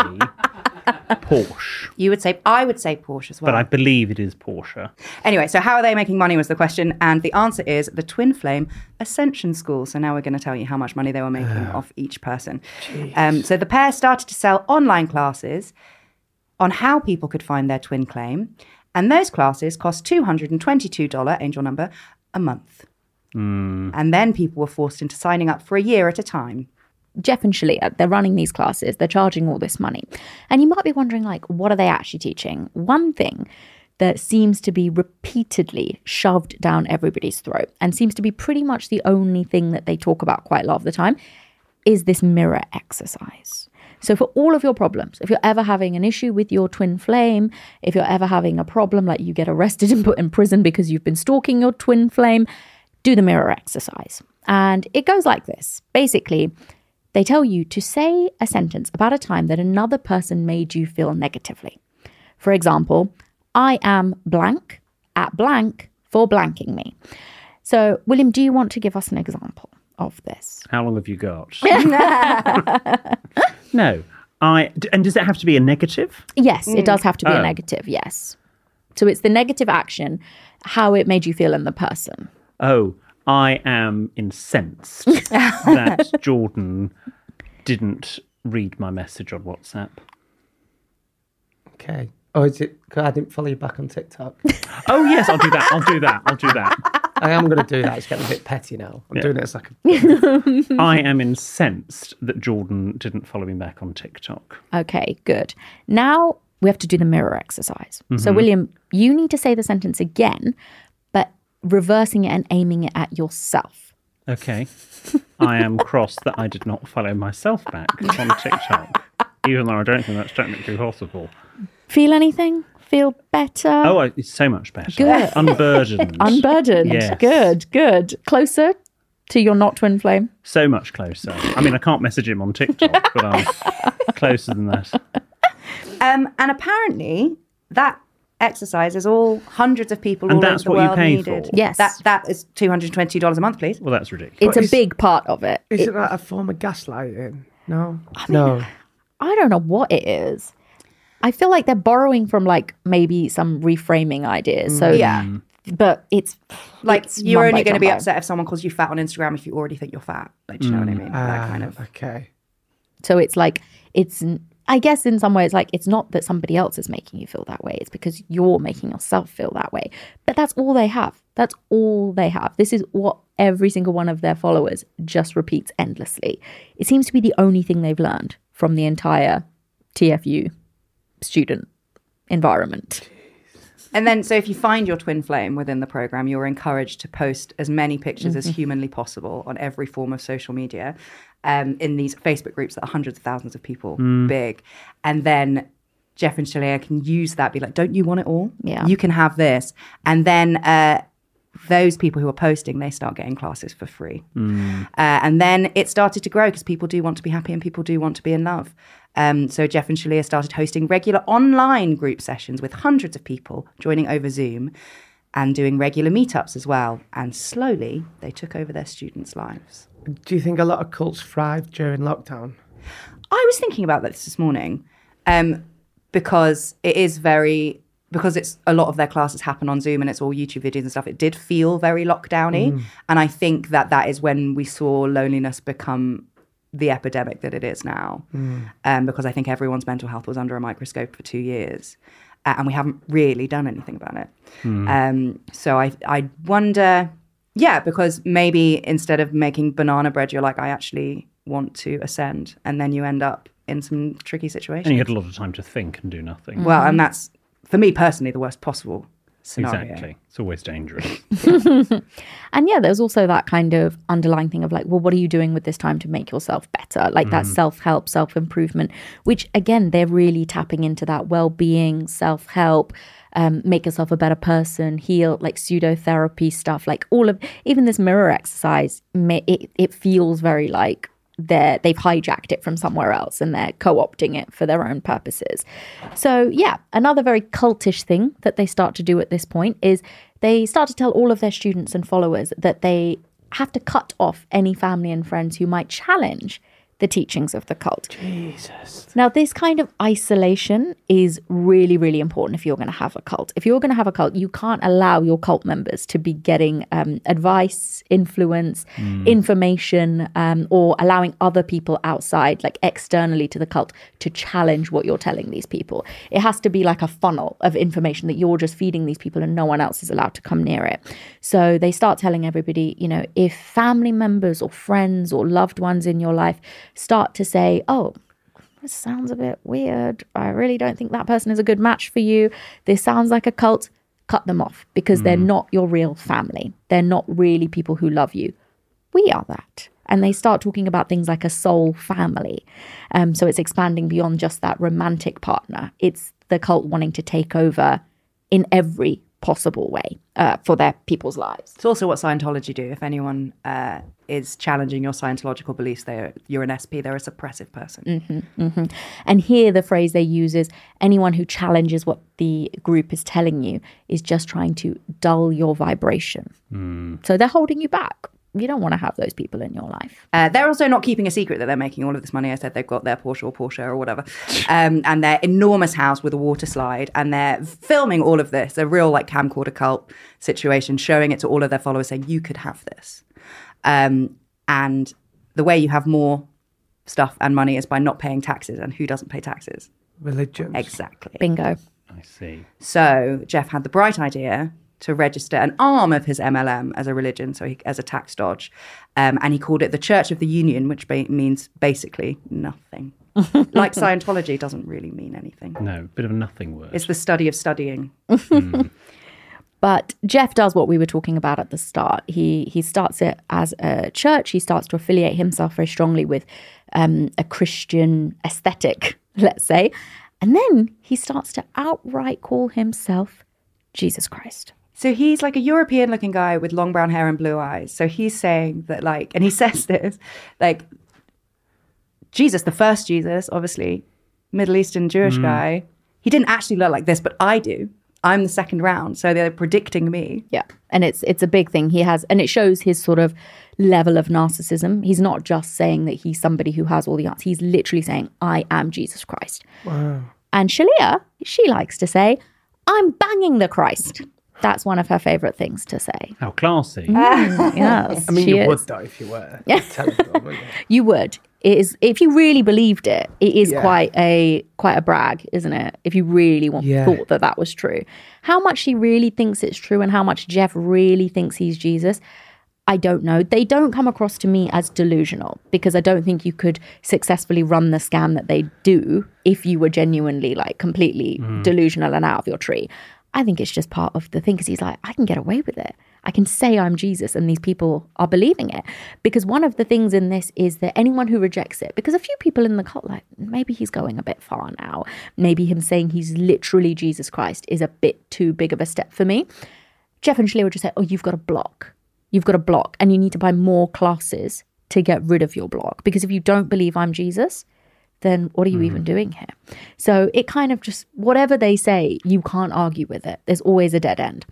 Porsche. You would say, I would say Porsche as well. But I believe it is Porsche. Anyway, so how are they making money was the question. And the answer is the Twin Flame Ascension School. So now we're going to tell you how much money they were making off each person. Um, so the pair started to sell online classes on how people could find their twin flame. And those classes cost two hundred twenty-two dollars, angel number, a month. Mm. And then people were forced into signing up for a year at a time. Jeff and Shalia, they're running these classes, they're charging all this money. And you might be wondering, like, what are they actually teaching? One thing that seems to be repeatedly shoved down everybody's throat and seems to be pretty much the only thing that they talk about quite a lot of the time is this mirror exercise. So for all of your problems, if you're ever having an issue with your twin flame, if you're ever having a problem like you get arrested and put in prison because you've been stalking your twin flame, do the mirror exercise. And it goes like this. Basically, they tell you to say a sentence about a time that another person made you feel negatively. For example, I am blank at blank for blanking me. So, William, do you want to give us an example of this? How long have you got? No. I, and does it have to be a negative? Yes, it does have to be Oh. a negative, yes. So it's the negative action, how it made you feel in the person. Oh, I am incensed that Jordan didn't read my message on WhatsApp. Okay. Oh, is it? 'Cause I didn't follow you back on TikTok. Oh, yes, I'll do that. I'll do that. I'll do that. I am going to do that. It's getting a bit petty now. I'm Yeah. doing it as like a... I am incensed that Jordan didn't follow me back on TikTok. Okay, good. Now we have to do the mirror exercise. So, William, you need to say the sentence again, but reversing it and aiming it at yourself. Okay. I am cross that I did not follow myself back on TikTok, even though I don't think that's technically possible. Feel anything? Feel better? Oh, I- it's so much better. Good. Unburdened. Unburdened. Yes. Good, good. Closer to your not twin flame? So much closer. I mean, I can't message him on TikTok, but I'm closer than that. Um, and apparently that exercise is all hundreds of people And all that's over the what you world pay needed. for? Yes. That, that is two hundred twenty dollars a month, please. Well, that's ridiculous. It's a is- big part of it. Isn't It- that a form of gaslighting? No? no. I don't know what it is. I feel like they're borrowing from like maybe some reframing ideas. So Yeah. but it's Like, it's you're only mumbo going to be jumbo. upset if someone calls you fat on Instagram if you already think you're fat. Like, do you know what I mean? that kind of. Ah, okay. So it's like it's I guess in some ways like it's not that somebody else is making you feel that way. It's because you're making yourself feel that way. But that's all they have. That's all they have. This is what every single one of their followers just repeats endlessly. It seems to be the only thing they've learned from the entire T F U student environment. And then, so if you find your twin flame within the program, you're encouraged to post as many pictures as humanly possible on every form of social media um, in these Facebook groups that are hundreds of thousands of people big. And then Jeff and Shalia can use that, be like, don't you want it all? Yeah. You can have this. And then uh, those people who are posting, they start getting classes for free. Uh, and then it started to grow because people do want to be happy and people do want to be in love. Um, so Jeff and Shalia started hosting regular online group sessions with hundreds of people joining over Zoom and doing regular meetups as well. And slowly they took over their students' lives. Do you think a lot of cults thrived during lockdown? I was thinking about this this morning um, because it is very, because it's a lot of their classes happen on Zoom and it's all YouTube videos and stuff. It did feel very lockdowny. And I think that that is when we saw loneliness become the epidemic that it is now. Um, because I think everyone's mental health was under a microscope for two years. Uh, and we haven't really done anything about it. Um, so I, I wonder, yeah, because maybe instead of making banana bread, you're like, I actually want to ascend. And then you end up in some tricky situations. And you had a lot of time to think and do nothing. Well, and that's, for me personally, the worst possible scenario. Exactly. It's always dangerous. And yeah, there's also that kind of underlying thing of like, well, what are you doing with this time to make yourself better? Like that self-help, self-improvement, which again, they're really tapping into that well-being, self-help, um, make yourself a better person, heal, like pseudo-therapy stuff, like all of, even this mirror exercise, it, it feels very like they're, they've hijacked it from somewhere else and they're co-opting it for their own purposes. So yeah, another very cultish thing that they start to do at this point is they start to tell all of their students and followers that they have to cut off any family and friends who might challenge the teachings of the cult. Jesus. Now, this kind of isolation is really, really important if you're going to have a cult. If you're going to have a cult, you can't allow your cult members to be getting um, advice, influence, mm. information, um, or allowing other people outside, like externally to the cult, to challenge what you're telling these people. It has to be like a funnel of information that you're just feeding these people and no one else is allowed to come near it. So they start telling everybody, you know, if family members or friends or loved ones in your life start to say, oh, this sounds a bit weird. I really don't think that person is a good match for you. This sounds like a cult. Cut them off because mm. they're not your real family. They're not really people who love you. We are that. And they start talking about things like a soul family. Um, so it's expanding beyond just that romantic partner. It's the cult wanting to take over in every possible way uh, for their people's lives. It's also what Scientology do. If anyone uh, is challenging your Scientological beliefs, they're, you're an S P, they're a suppressive person. Mm-hmm, mm-hmm. And here the phrase they use is anyone who challenges what the group is telling you is just trying to dull your vibration. Mm. So they're holding you back. You don't want to have those people in your life. Uh, they're also not keeping a secret that they're making all of this money. I said they've got their Porsche or Porsche or whatever, um, and their enormous house with a water slide, and they're filming all of this, a real like camcorder cult situation, showing it to all of their followers, saying you could have this. Um, and the way you have more stuff and money is by not paying taxes. And who doesn't pay taxes? Religion. Exactly. Bingo. I see. So Jeff had the bright idea to register an arm of his M L M as a religion, so he, as a tax dodge. Um, and he called it the Church of the Union, which ba- means basically nothing. Like Scientology doesn't really mean anything. No, bit of a nothing word. It's the study of studying. Mm. But Jeff does what we were talking about at the start. He he starts it as a church. He starts to affiliate himself very strongly with um, a Christian aesthetic, let's say. And then he starts to outright call himself Jesus Christ. So he's like a European-looking guy with long brown hair and blue eyes. So he's saying that, like, and he says this, like, Jesus, the first Jesus, obviously, Middle Eastern Jewish mm. guy, he didn't actually look like this, but I do. I'm the second round, so they're predicting me. Yeah, and it's it's a big thing. He has, and it shows his sort of level of narcissism. He's not just saying that he's somebody who has all the answers. He's literally saying, I am Jesus Christ. Wow. And Shalia, she likes to say, I'm banging the Christ. That's one of her favourite things to say. How classy. Mm, yes, I mean, she you is. would, though, if you were. Telephone, wouldn't you? You would. It is, if you really believed it, it is Yeah. quite a quite a brag, isn't it? If you really want, Yeah. thought that that was true. How much she really thinks it's true and how much Jeff really thinks he's Jesus, I don't know. They don't come across to me as delusional because I don't think you could successfully run the scam that they do if you were genuinely like completely Mm. delusional and out of your tree. I think it's just part of the thing because he's like, I can get away with it. I can say I'm Jesus and these people are believing it. Because one of the things in this is that anyone who rejects it, because a few people in the cult, like, maybe he's going a bit far now. Maybe him saying he's literally Jesus Christ is a bit too big of a step for me. Jeff and Shalia would just say, oh, you've got to block. You've got to block and you need to buy more classes to get rid of your block. Because if you don't believe I'm Jesus, then what are you mm. even doing here? So it kind of just, whatever they say, you can't argue with it. There's always a dead end.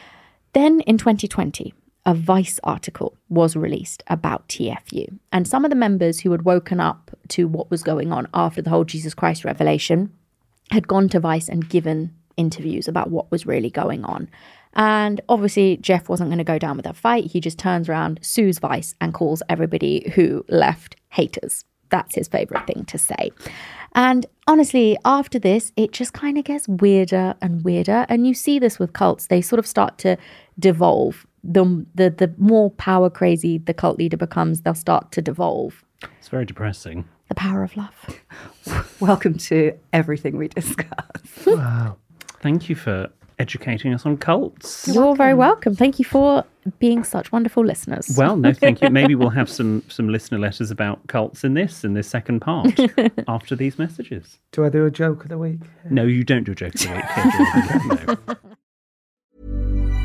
Then in twenty twenty, a Vice article was released about T F U. And some of the members who had woken up to what was going on after the whole Jesus Christ revelation had gone to Vice and given interviews about what was really going on. And obviously, Jeff wasn't going to go down with a fight. He just turns around, sues Vice, and calls everybody who left haters. That's his favorite thing to say. And honestly, after this, it just kind of gets weirder and weirder. And you see this with cults. They sort of start to devolve. The, the, the more power crazy the cult leader becomes, they'll start to devolve. It's very depressing. The power of love. Welcome to everything we discuss. Wow. Thank you for educating us on cults. You're welcome. Very welcome. Thank you for being such wonderful listeners. Well, no, thank you. Maybe we'll have some some listener letters about cults in this, in this second part, after these messages. Do I do a joke of the week? No, you don't do a joke of the week. No.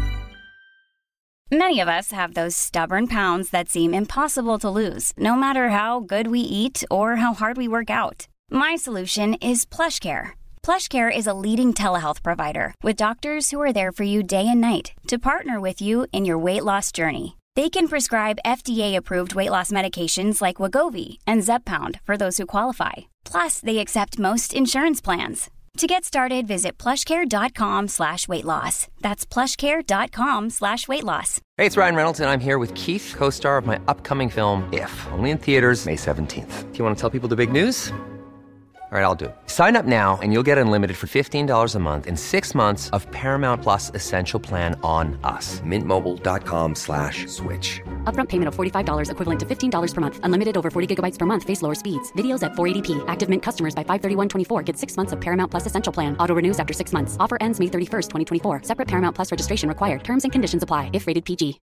Many of us have those stubborn pounds that seem impossible to lose, no matter how good we eat or how hard we work out. My solution is PlushCare. PlushCare is a leading telehealth provider with doctors who are there for you day and night to partner with you in your weight loss journey. They can prescribe F D A-approved weight loss medications like Wegovy and Zepbound for those who qualify. Plus, they accept most insurance plans. To get started, visit plushcare.com slash weight loss. That's plushcare.com slash weight loss. Hey, it's Ryan Reynolds, and I'm here with Keith, co-star of my upcoming film, If, only in theaters May seventeenth. Do you want to tell people the big news? All right, I'll do it. Sign up now and you'll get unlimited for fifteen dollars a month and six months of Paramount Plus Essential Plan on us. Mintmobile.com slash switch. Upfront payment of forty-five dollars equivalent to fifteen dollars per month. Unlimited over forty gigabytes per month. Face lower speeds. Videos at four eighty p. Active Mint customers by five thirty-one twenty-four get six months of Paramount Plus Essential Plan. Auto renews after six months. Offer ends May thirty-first, twenty twenty-four. Separate Paramount Plus registration required. Terms and conditions apply if rated P G.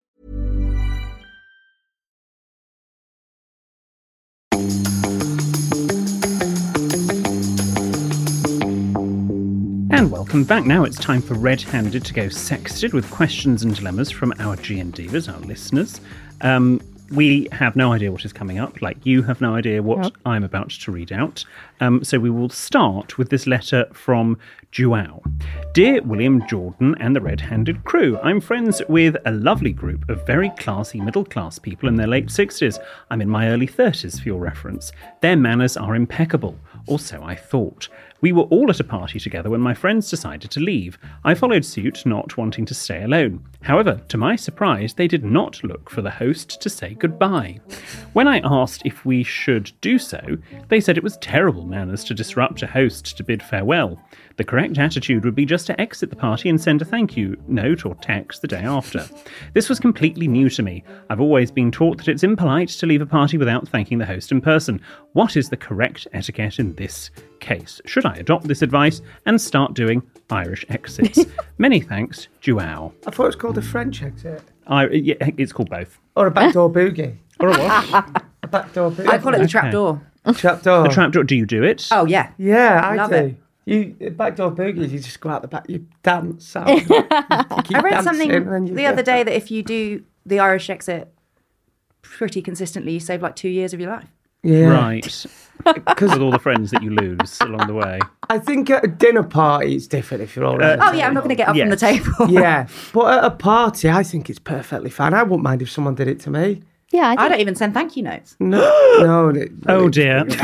And welcome back. Now it's time for Red Handed to go sexted with questions and dilemmas from our G and Divas, our listeners. Um, we have no idea what is coming up, like you have no idea what yep. I'm about to read out. Um, so we will start with this letter from Joao. Dear William, Jordan and the Red Handed crew, I'm friends with a lovely group of very classy middle-class people in their late sixties. I'm in my early thirties, for your reference. Their manners are impeccable. Also, I thought, We were all at a party together when my friends decided to leave. I followed suit, not wanting to stay alone. However, to my surprise, they did not look for the host to say goodbye. When I asked if we should do so, they said it was terrible manners to disrupt a host to bid farewell. The correct attitude would be just to exit the party and send a thank you note or text the day after. This was completely new to me. I've always been taught that it's impolite to leave a party without thanking the host in person. What is the correct etiquette in this case? Should I adopt this advice and start doing Irish exits? Many thanks, Joao. I thought it was called a French exit. I, yeah, it's called both. Or a backdoor boogie. Or a what? A backdoor boogie. I call it the Okay. trapdoor. Trapdoor. The trapdoor. Do you do it? Oh, yeah. Yeah, I Love do. it. You backdoor boogies, you just go out the back, you dance out. You keep I read dancing, something and then you the go- other day that if you do the Irish exit pretty consistently, you save like two years of your life. Yeah. Right. Because of all the friends that you lose along the way. I think at a dinner party it's different if you're all around. Oh, yeah, I'm not going to get up from the Yes. table. Yeah, but at a party, I think it's perfectly fine. I wouldn't mind if someone did it to me. Yeah, I I think don't even send thank you notes. No, no. it- Oh it- dear. But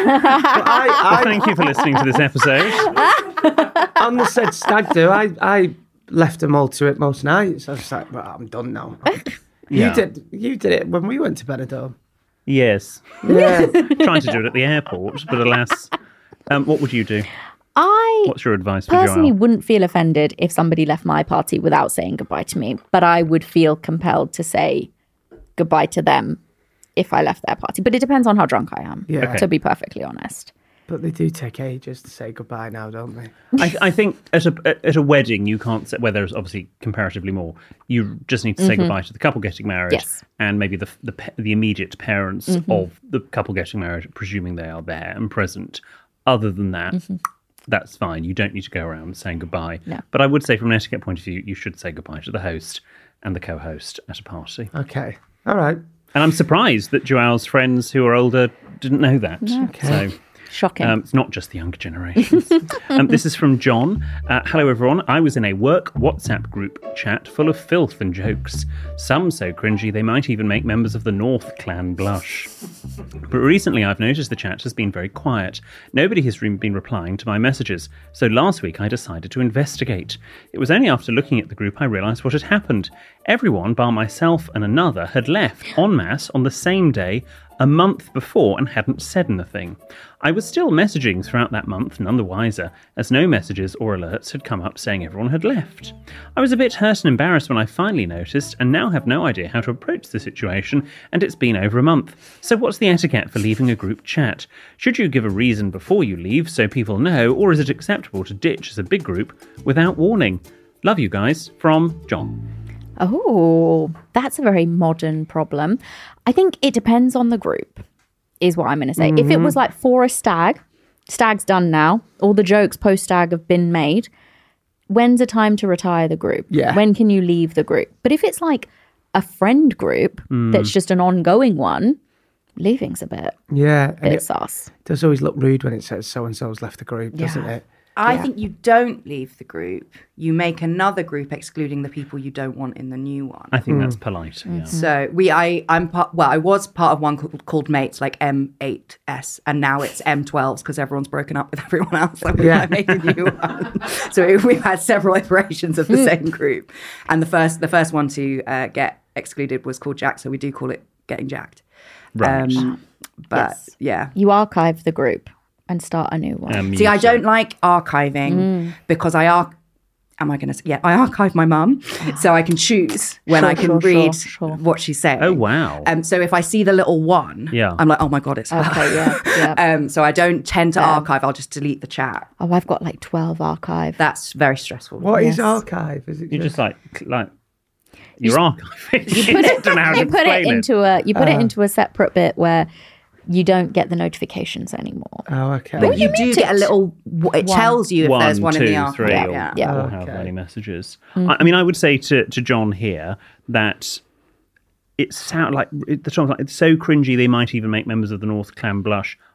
I, Thank you for listening to this episode. I, on the said stag do, I, I left them all to it most nights. I was like, well, I'm done now. Yeah. You did, you did it when we went to Benidorm. Yes. Yeah. Trying to do it at the airport, but alas. Um, what would you do? I What's your advice for personally Joel? wouldn't feel offended if somebody left my party without saying goodbye to me, but I would feel compelled to say goodbye to them if I left their party. But it depends on how drunk I am, Yeah. to be perfectly honest. But they do take ages to say goodbye now, don't they? I, I think at a at a wedding you can't say, where there's obviously comparatively more. You just need to say goodbye to the couple getting married, Yes. and maybe the the, pa- the immediate parents of the couple getting married, presuming they are there and present. Other than that, that's fine. You don't need to go around saying goodbye. No. But I would say, from an etiquette point of view, you should say goodbye to the host and the co-host at a party. Okay. All right. And I'm surprised that Joel's friends who are older didn't know that. So. Shocking. Um, it's not just the younger generations. um, this is from John. Uh, Hello, everyone. I was in a work WhatsApp group chat full of filth and jokes. Some so cringy they might even make members of the North Clan blush. But recently I've noticed the chat has been very quiet. Nobody has re- been replying to my messages. So last week I decided to investigate. It was only after looking at the group I realised what had happened. Everyone, bar myself and another, had left en masse on the same day a month before and hadn't said anything. I was still messaging throughout that month, none the wiser, as no messages or alerts had come up saying everyone had left. I was a bit hurt and embarrassed when I finally noticed, and now have no idea how to approach the situation, and it's been over a month. So what's the etiquette for leaving a group chat? Should you give a reason before you leave so people know, or is it acceptable to ditch as a big group without warning? Love you guys, from John. Oh, that's a very modern problem. I think it depends on the group, is what I'm going to say. If it was like for a stag, stag's done now, all the jokes post stag have been made. When's a time to retire the group? Yeah. When can you leave the group? But if it's like a friend group that's just an ongoing one, leaving's a bit, Yeah. And bit it sus. does always look rude when it says so and so's left the group, doesn't Yeah. it? I think you don't leave the group. You make another group excluding the people you don't want in the new one. I think that's polite. Yeah. So we, I, I'm part. Well, I was part of one called, called Mates, like M eight S, and now it's M twelves because everyone's broken up with everyone else. So we Yeah. like, made a new one. So we- we've had several iterations of the same group, and the first, the first one to uh, get excluded was called Jack. So we do call it Getting Jacked. Right. Um, but Yes. yeah. You archive the group and start a new one. Um, See, I you don't like archiving because I arch. Am I going to? Yeah, I archive my mum, so I can choose when Sure, I can sure, read sure, sure. what she's saying. Oh, wow. Um, so if I see the little one, Yeah. I'm like, oh my god, it's her. Okay, yeah, yeah. Um, so I don't tend to archive. I'll just delete the chat. Oh, I've got like twelve archive. That's very stressful. What is Yes. archive? Is it You're just like like you're archiving. you put it, Don't know how to you put it explain into a you put it into a separate bit where you don't get the notifications anymore. Oh, okay. But you do mute get a it. little. It One. tells you if One, there's one two, in the archive. three, Yeah, or, yeah. Yeah. or Oh, however okay. many messages. I, I mean, I would say to, to John here that it sounds like it, the song's like it's so cringy they might even make members of the North Clan blush.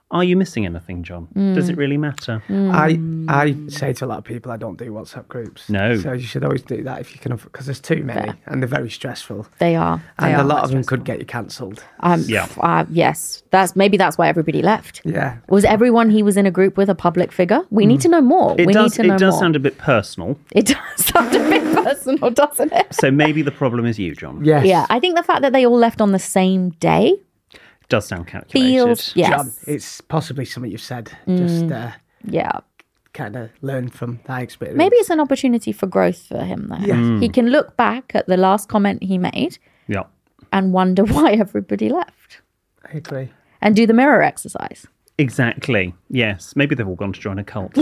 Are you missing anything, John? Does it really matter? I I say to a lot of people I don't do WhatsApp groups. No. So you should always do that if you can, because there's too many Fair. and they're very stressful. They are. They And are a lot quite of them stressful. could get you cancelled. Um, Yeah. f- Uh, yes, that's maybe that's why everybody left. Yeah. Was everyone he was in a group with a public figure? We need to know more. It we does, need to know it does more. sound a bit personal. It does sound a bit personal, doesn't it? So maybe the problem is you, John. Yes. Yeah, I think the fact that they all left on the same day Does sound calculated. feels yes, John, it's possibly something you've said. Just uh, yeah. kind of learn from that experience. Maybe it's an opportunity for growth for him. There, Yeah. he can look back at the last comment he made Yeah. and wonder why everybody left, I agree. and do the mirror exercise. Exactly. Yes. Maybe they've all gone to join a cult.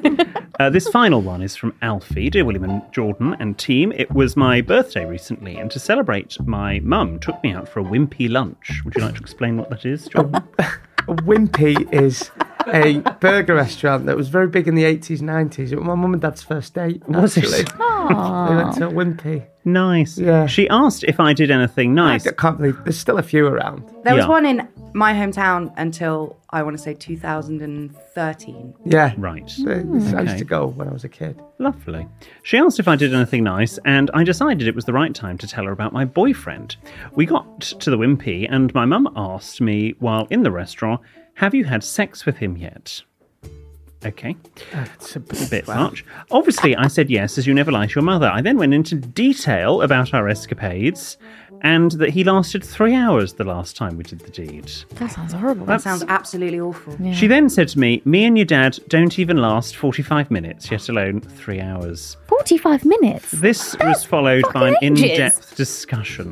uh, this final one is from Alfie. Dear William and Jordan and team, it was my birthday recently, and to celebrate, my mum took me out for a wimpy lunch. Would you like to explain what that is, John? A Wimpy is a burger restaurant that was very big in the eighties, nineties. It was my mum and dad's first date, Was it? actually. They went to a Wimpy. Nice. Yeah. She asked if I did anything nice. I can't believe there's still a few around. There was Yeah. one in my hometown until, I want to say, two thousand thirteen. Yeah. Right. So I used Okay. to go when I was a kid. Lovely. She asked if I did anything nice, and I decided it was the right time to tell her about my boyfriend. We got to the Wimpy, and my mum asked me while in the restaurant, have you had sex with him yet? Okay. It's a A bit much. Obviously, I said yes, as you never lie to your mother. I then went into detail about our escapades, and that he lasted three hours the last time we did the deed. That sounds horrible. That sounds absolutely awful. She then said to me, me and your dad don't even last forty-five minutes, yet alone three hours. forty-five minutes. This was followed by an fucking ages. in-depth discussion.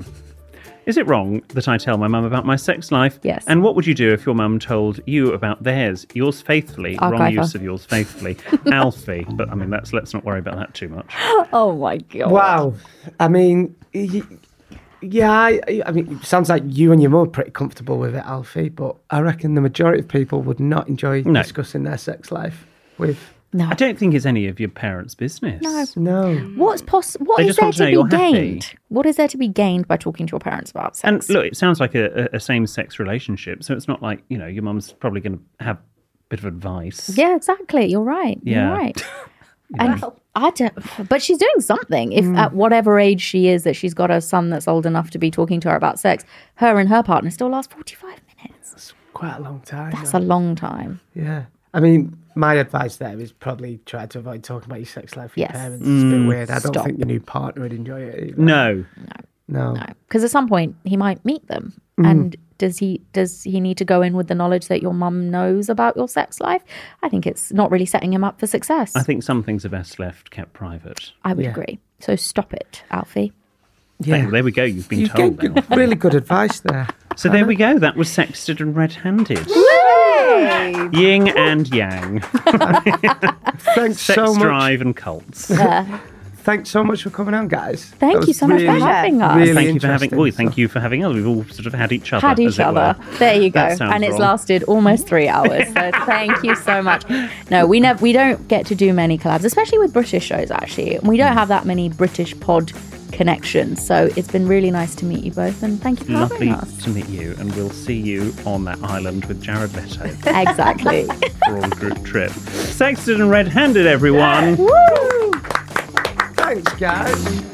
Is it wrong that I tell my mum about my sex life? Yes. And what would you do if your mum told you about theirs? Yours faithfully. Wrong Archiver. use of yours faithfully. Alfie. But I mean, let's let's not worry about that too much. Oh my god. Wow. I mean, y- yeah, I, I mean, it sounds like you and your mum are pretty comfortable with it, Alfie, but I reckon the majority of people would not enjoy No. discussing their sex life with. No. I don't think it's any of your parents' business. No. No. What's poss- What They is just there want to to know be you're happy. gained? What is there to be gained by talking to your parents about sex? And look, it sounds like a, a, a same-sex relationship, so it's not like, you know, your mum's probably going to have a bit of advice. yeah, exactly. You're right. Yeah. You're right. And I don't. But she's doing something. If at whatever age she is, that she's got a son that's old enough to be talking to her about sex, her and her partner still last forty-five minutes. Quite a long time. That's though. a long time. Yeah. I mean, my advice there is probably try to avoid talking about your sex life with Yes. your parents. It's a bit weird. I don't Stop. think your new partner would enjoy it either. No. No. No, because at some point he might meet them, and does he does he need to go in with the knowledge that your mum knows about your sex life? I think it's not really setting him up for success. I think some things are best left kept private. I would Yeah. agree. So stop it, Alfie. Yeah. There, there we go. You've been You told gave now. good, really good advice there. So there we go. That was Sexted and Red-Handed. Yin and Yang. Thanks Sex so much. drive and cults. Thanks so much for coming on, guys. Thank That you was so much for really- having us. really Thank you for having. interesting. Well, thank you for having us. We've all sort of had each other. Had as each it other. were. There you go. That sounds And it's wrong. lasted almost three hours. So thank you so much. No, we never we don't get to do many collabs, especially with British shows actually. We don't have that many British pod connections. So it's been really nice to meet you both, and thank you for Lovely having us. to meet you, and we'll see you on that island with Jared Leto Exactly. for all group trip. Sexted and Red-Handed, everyone. Woo! Thanks, guys.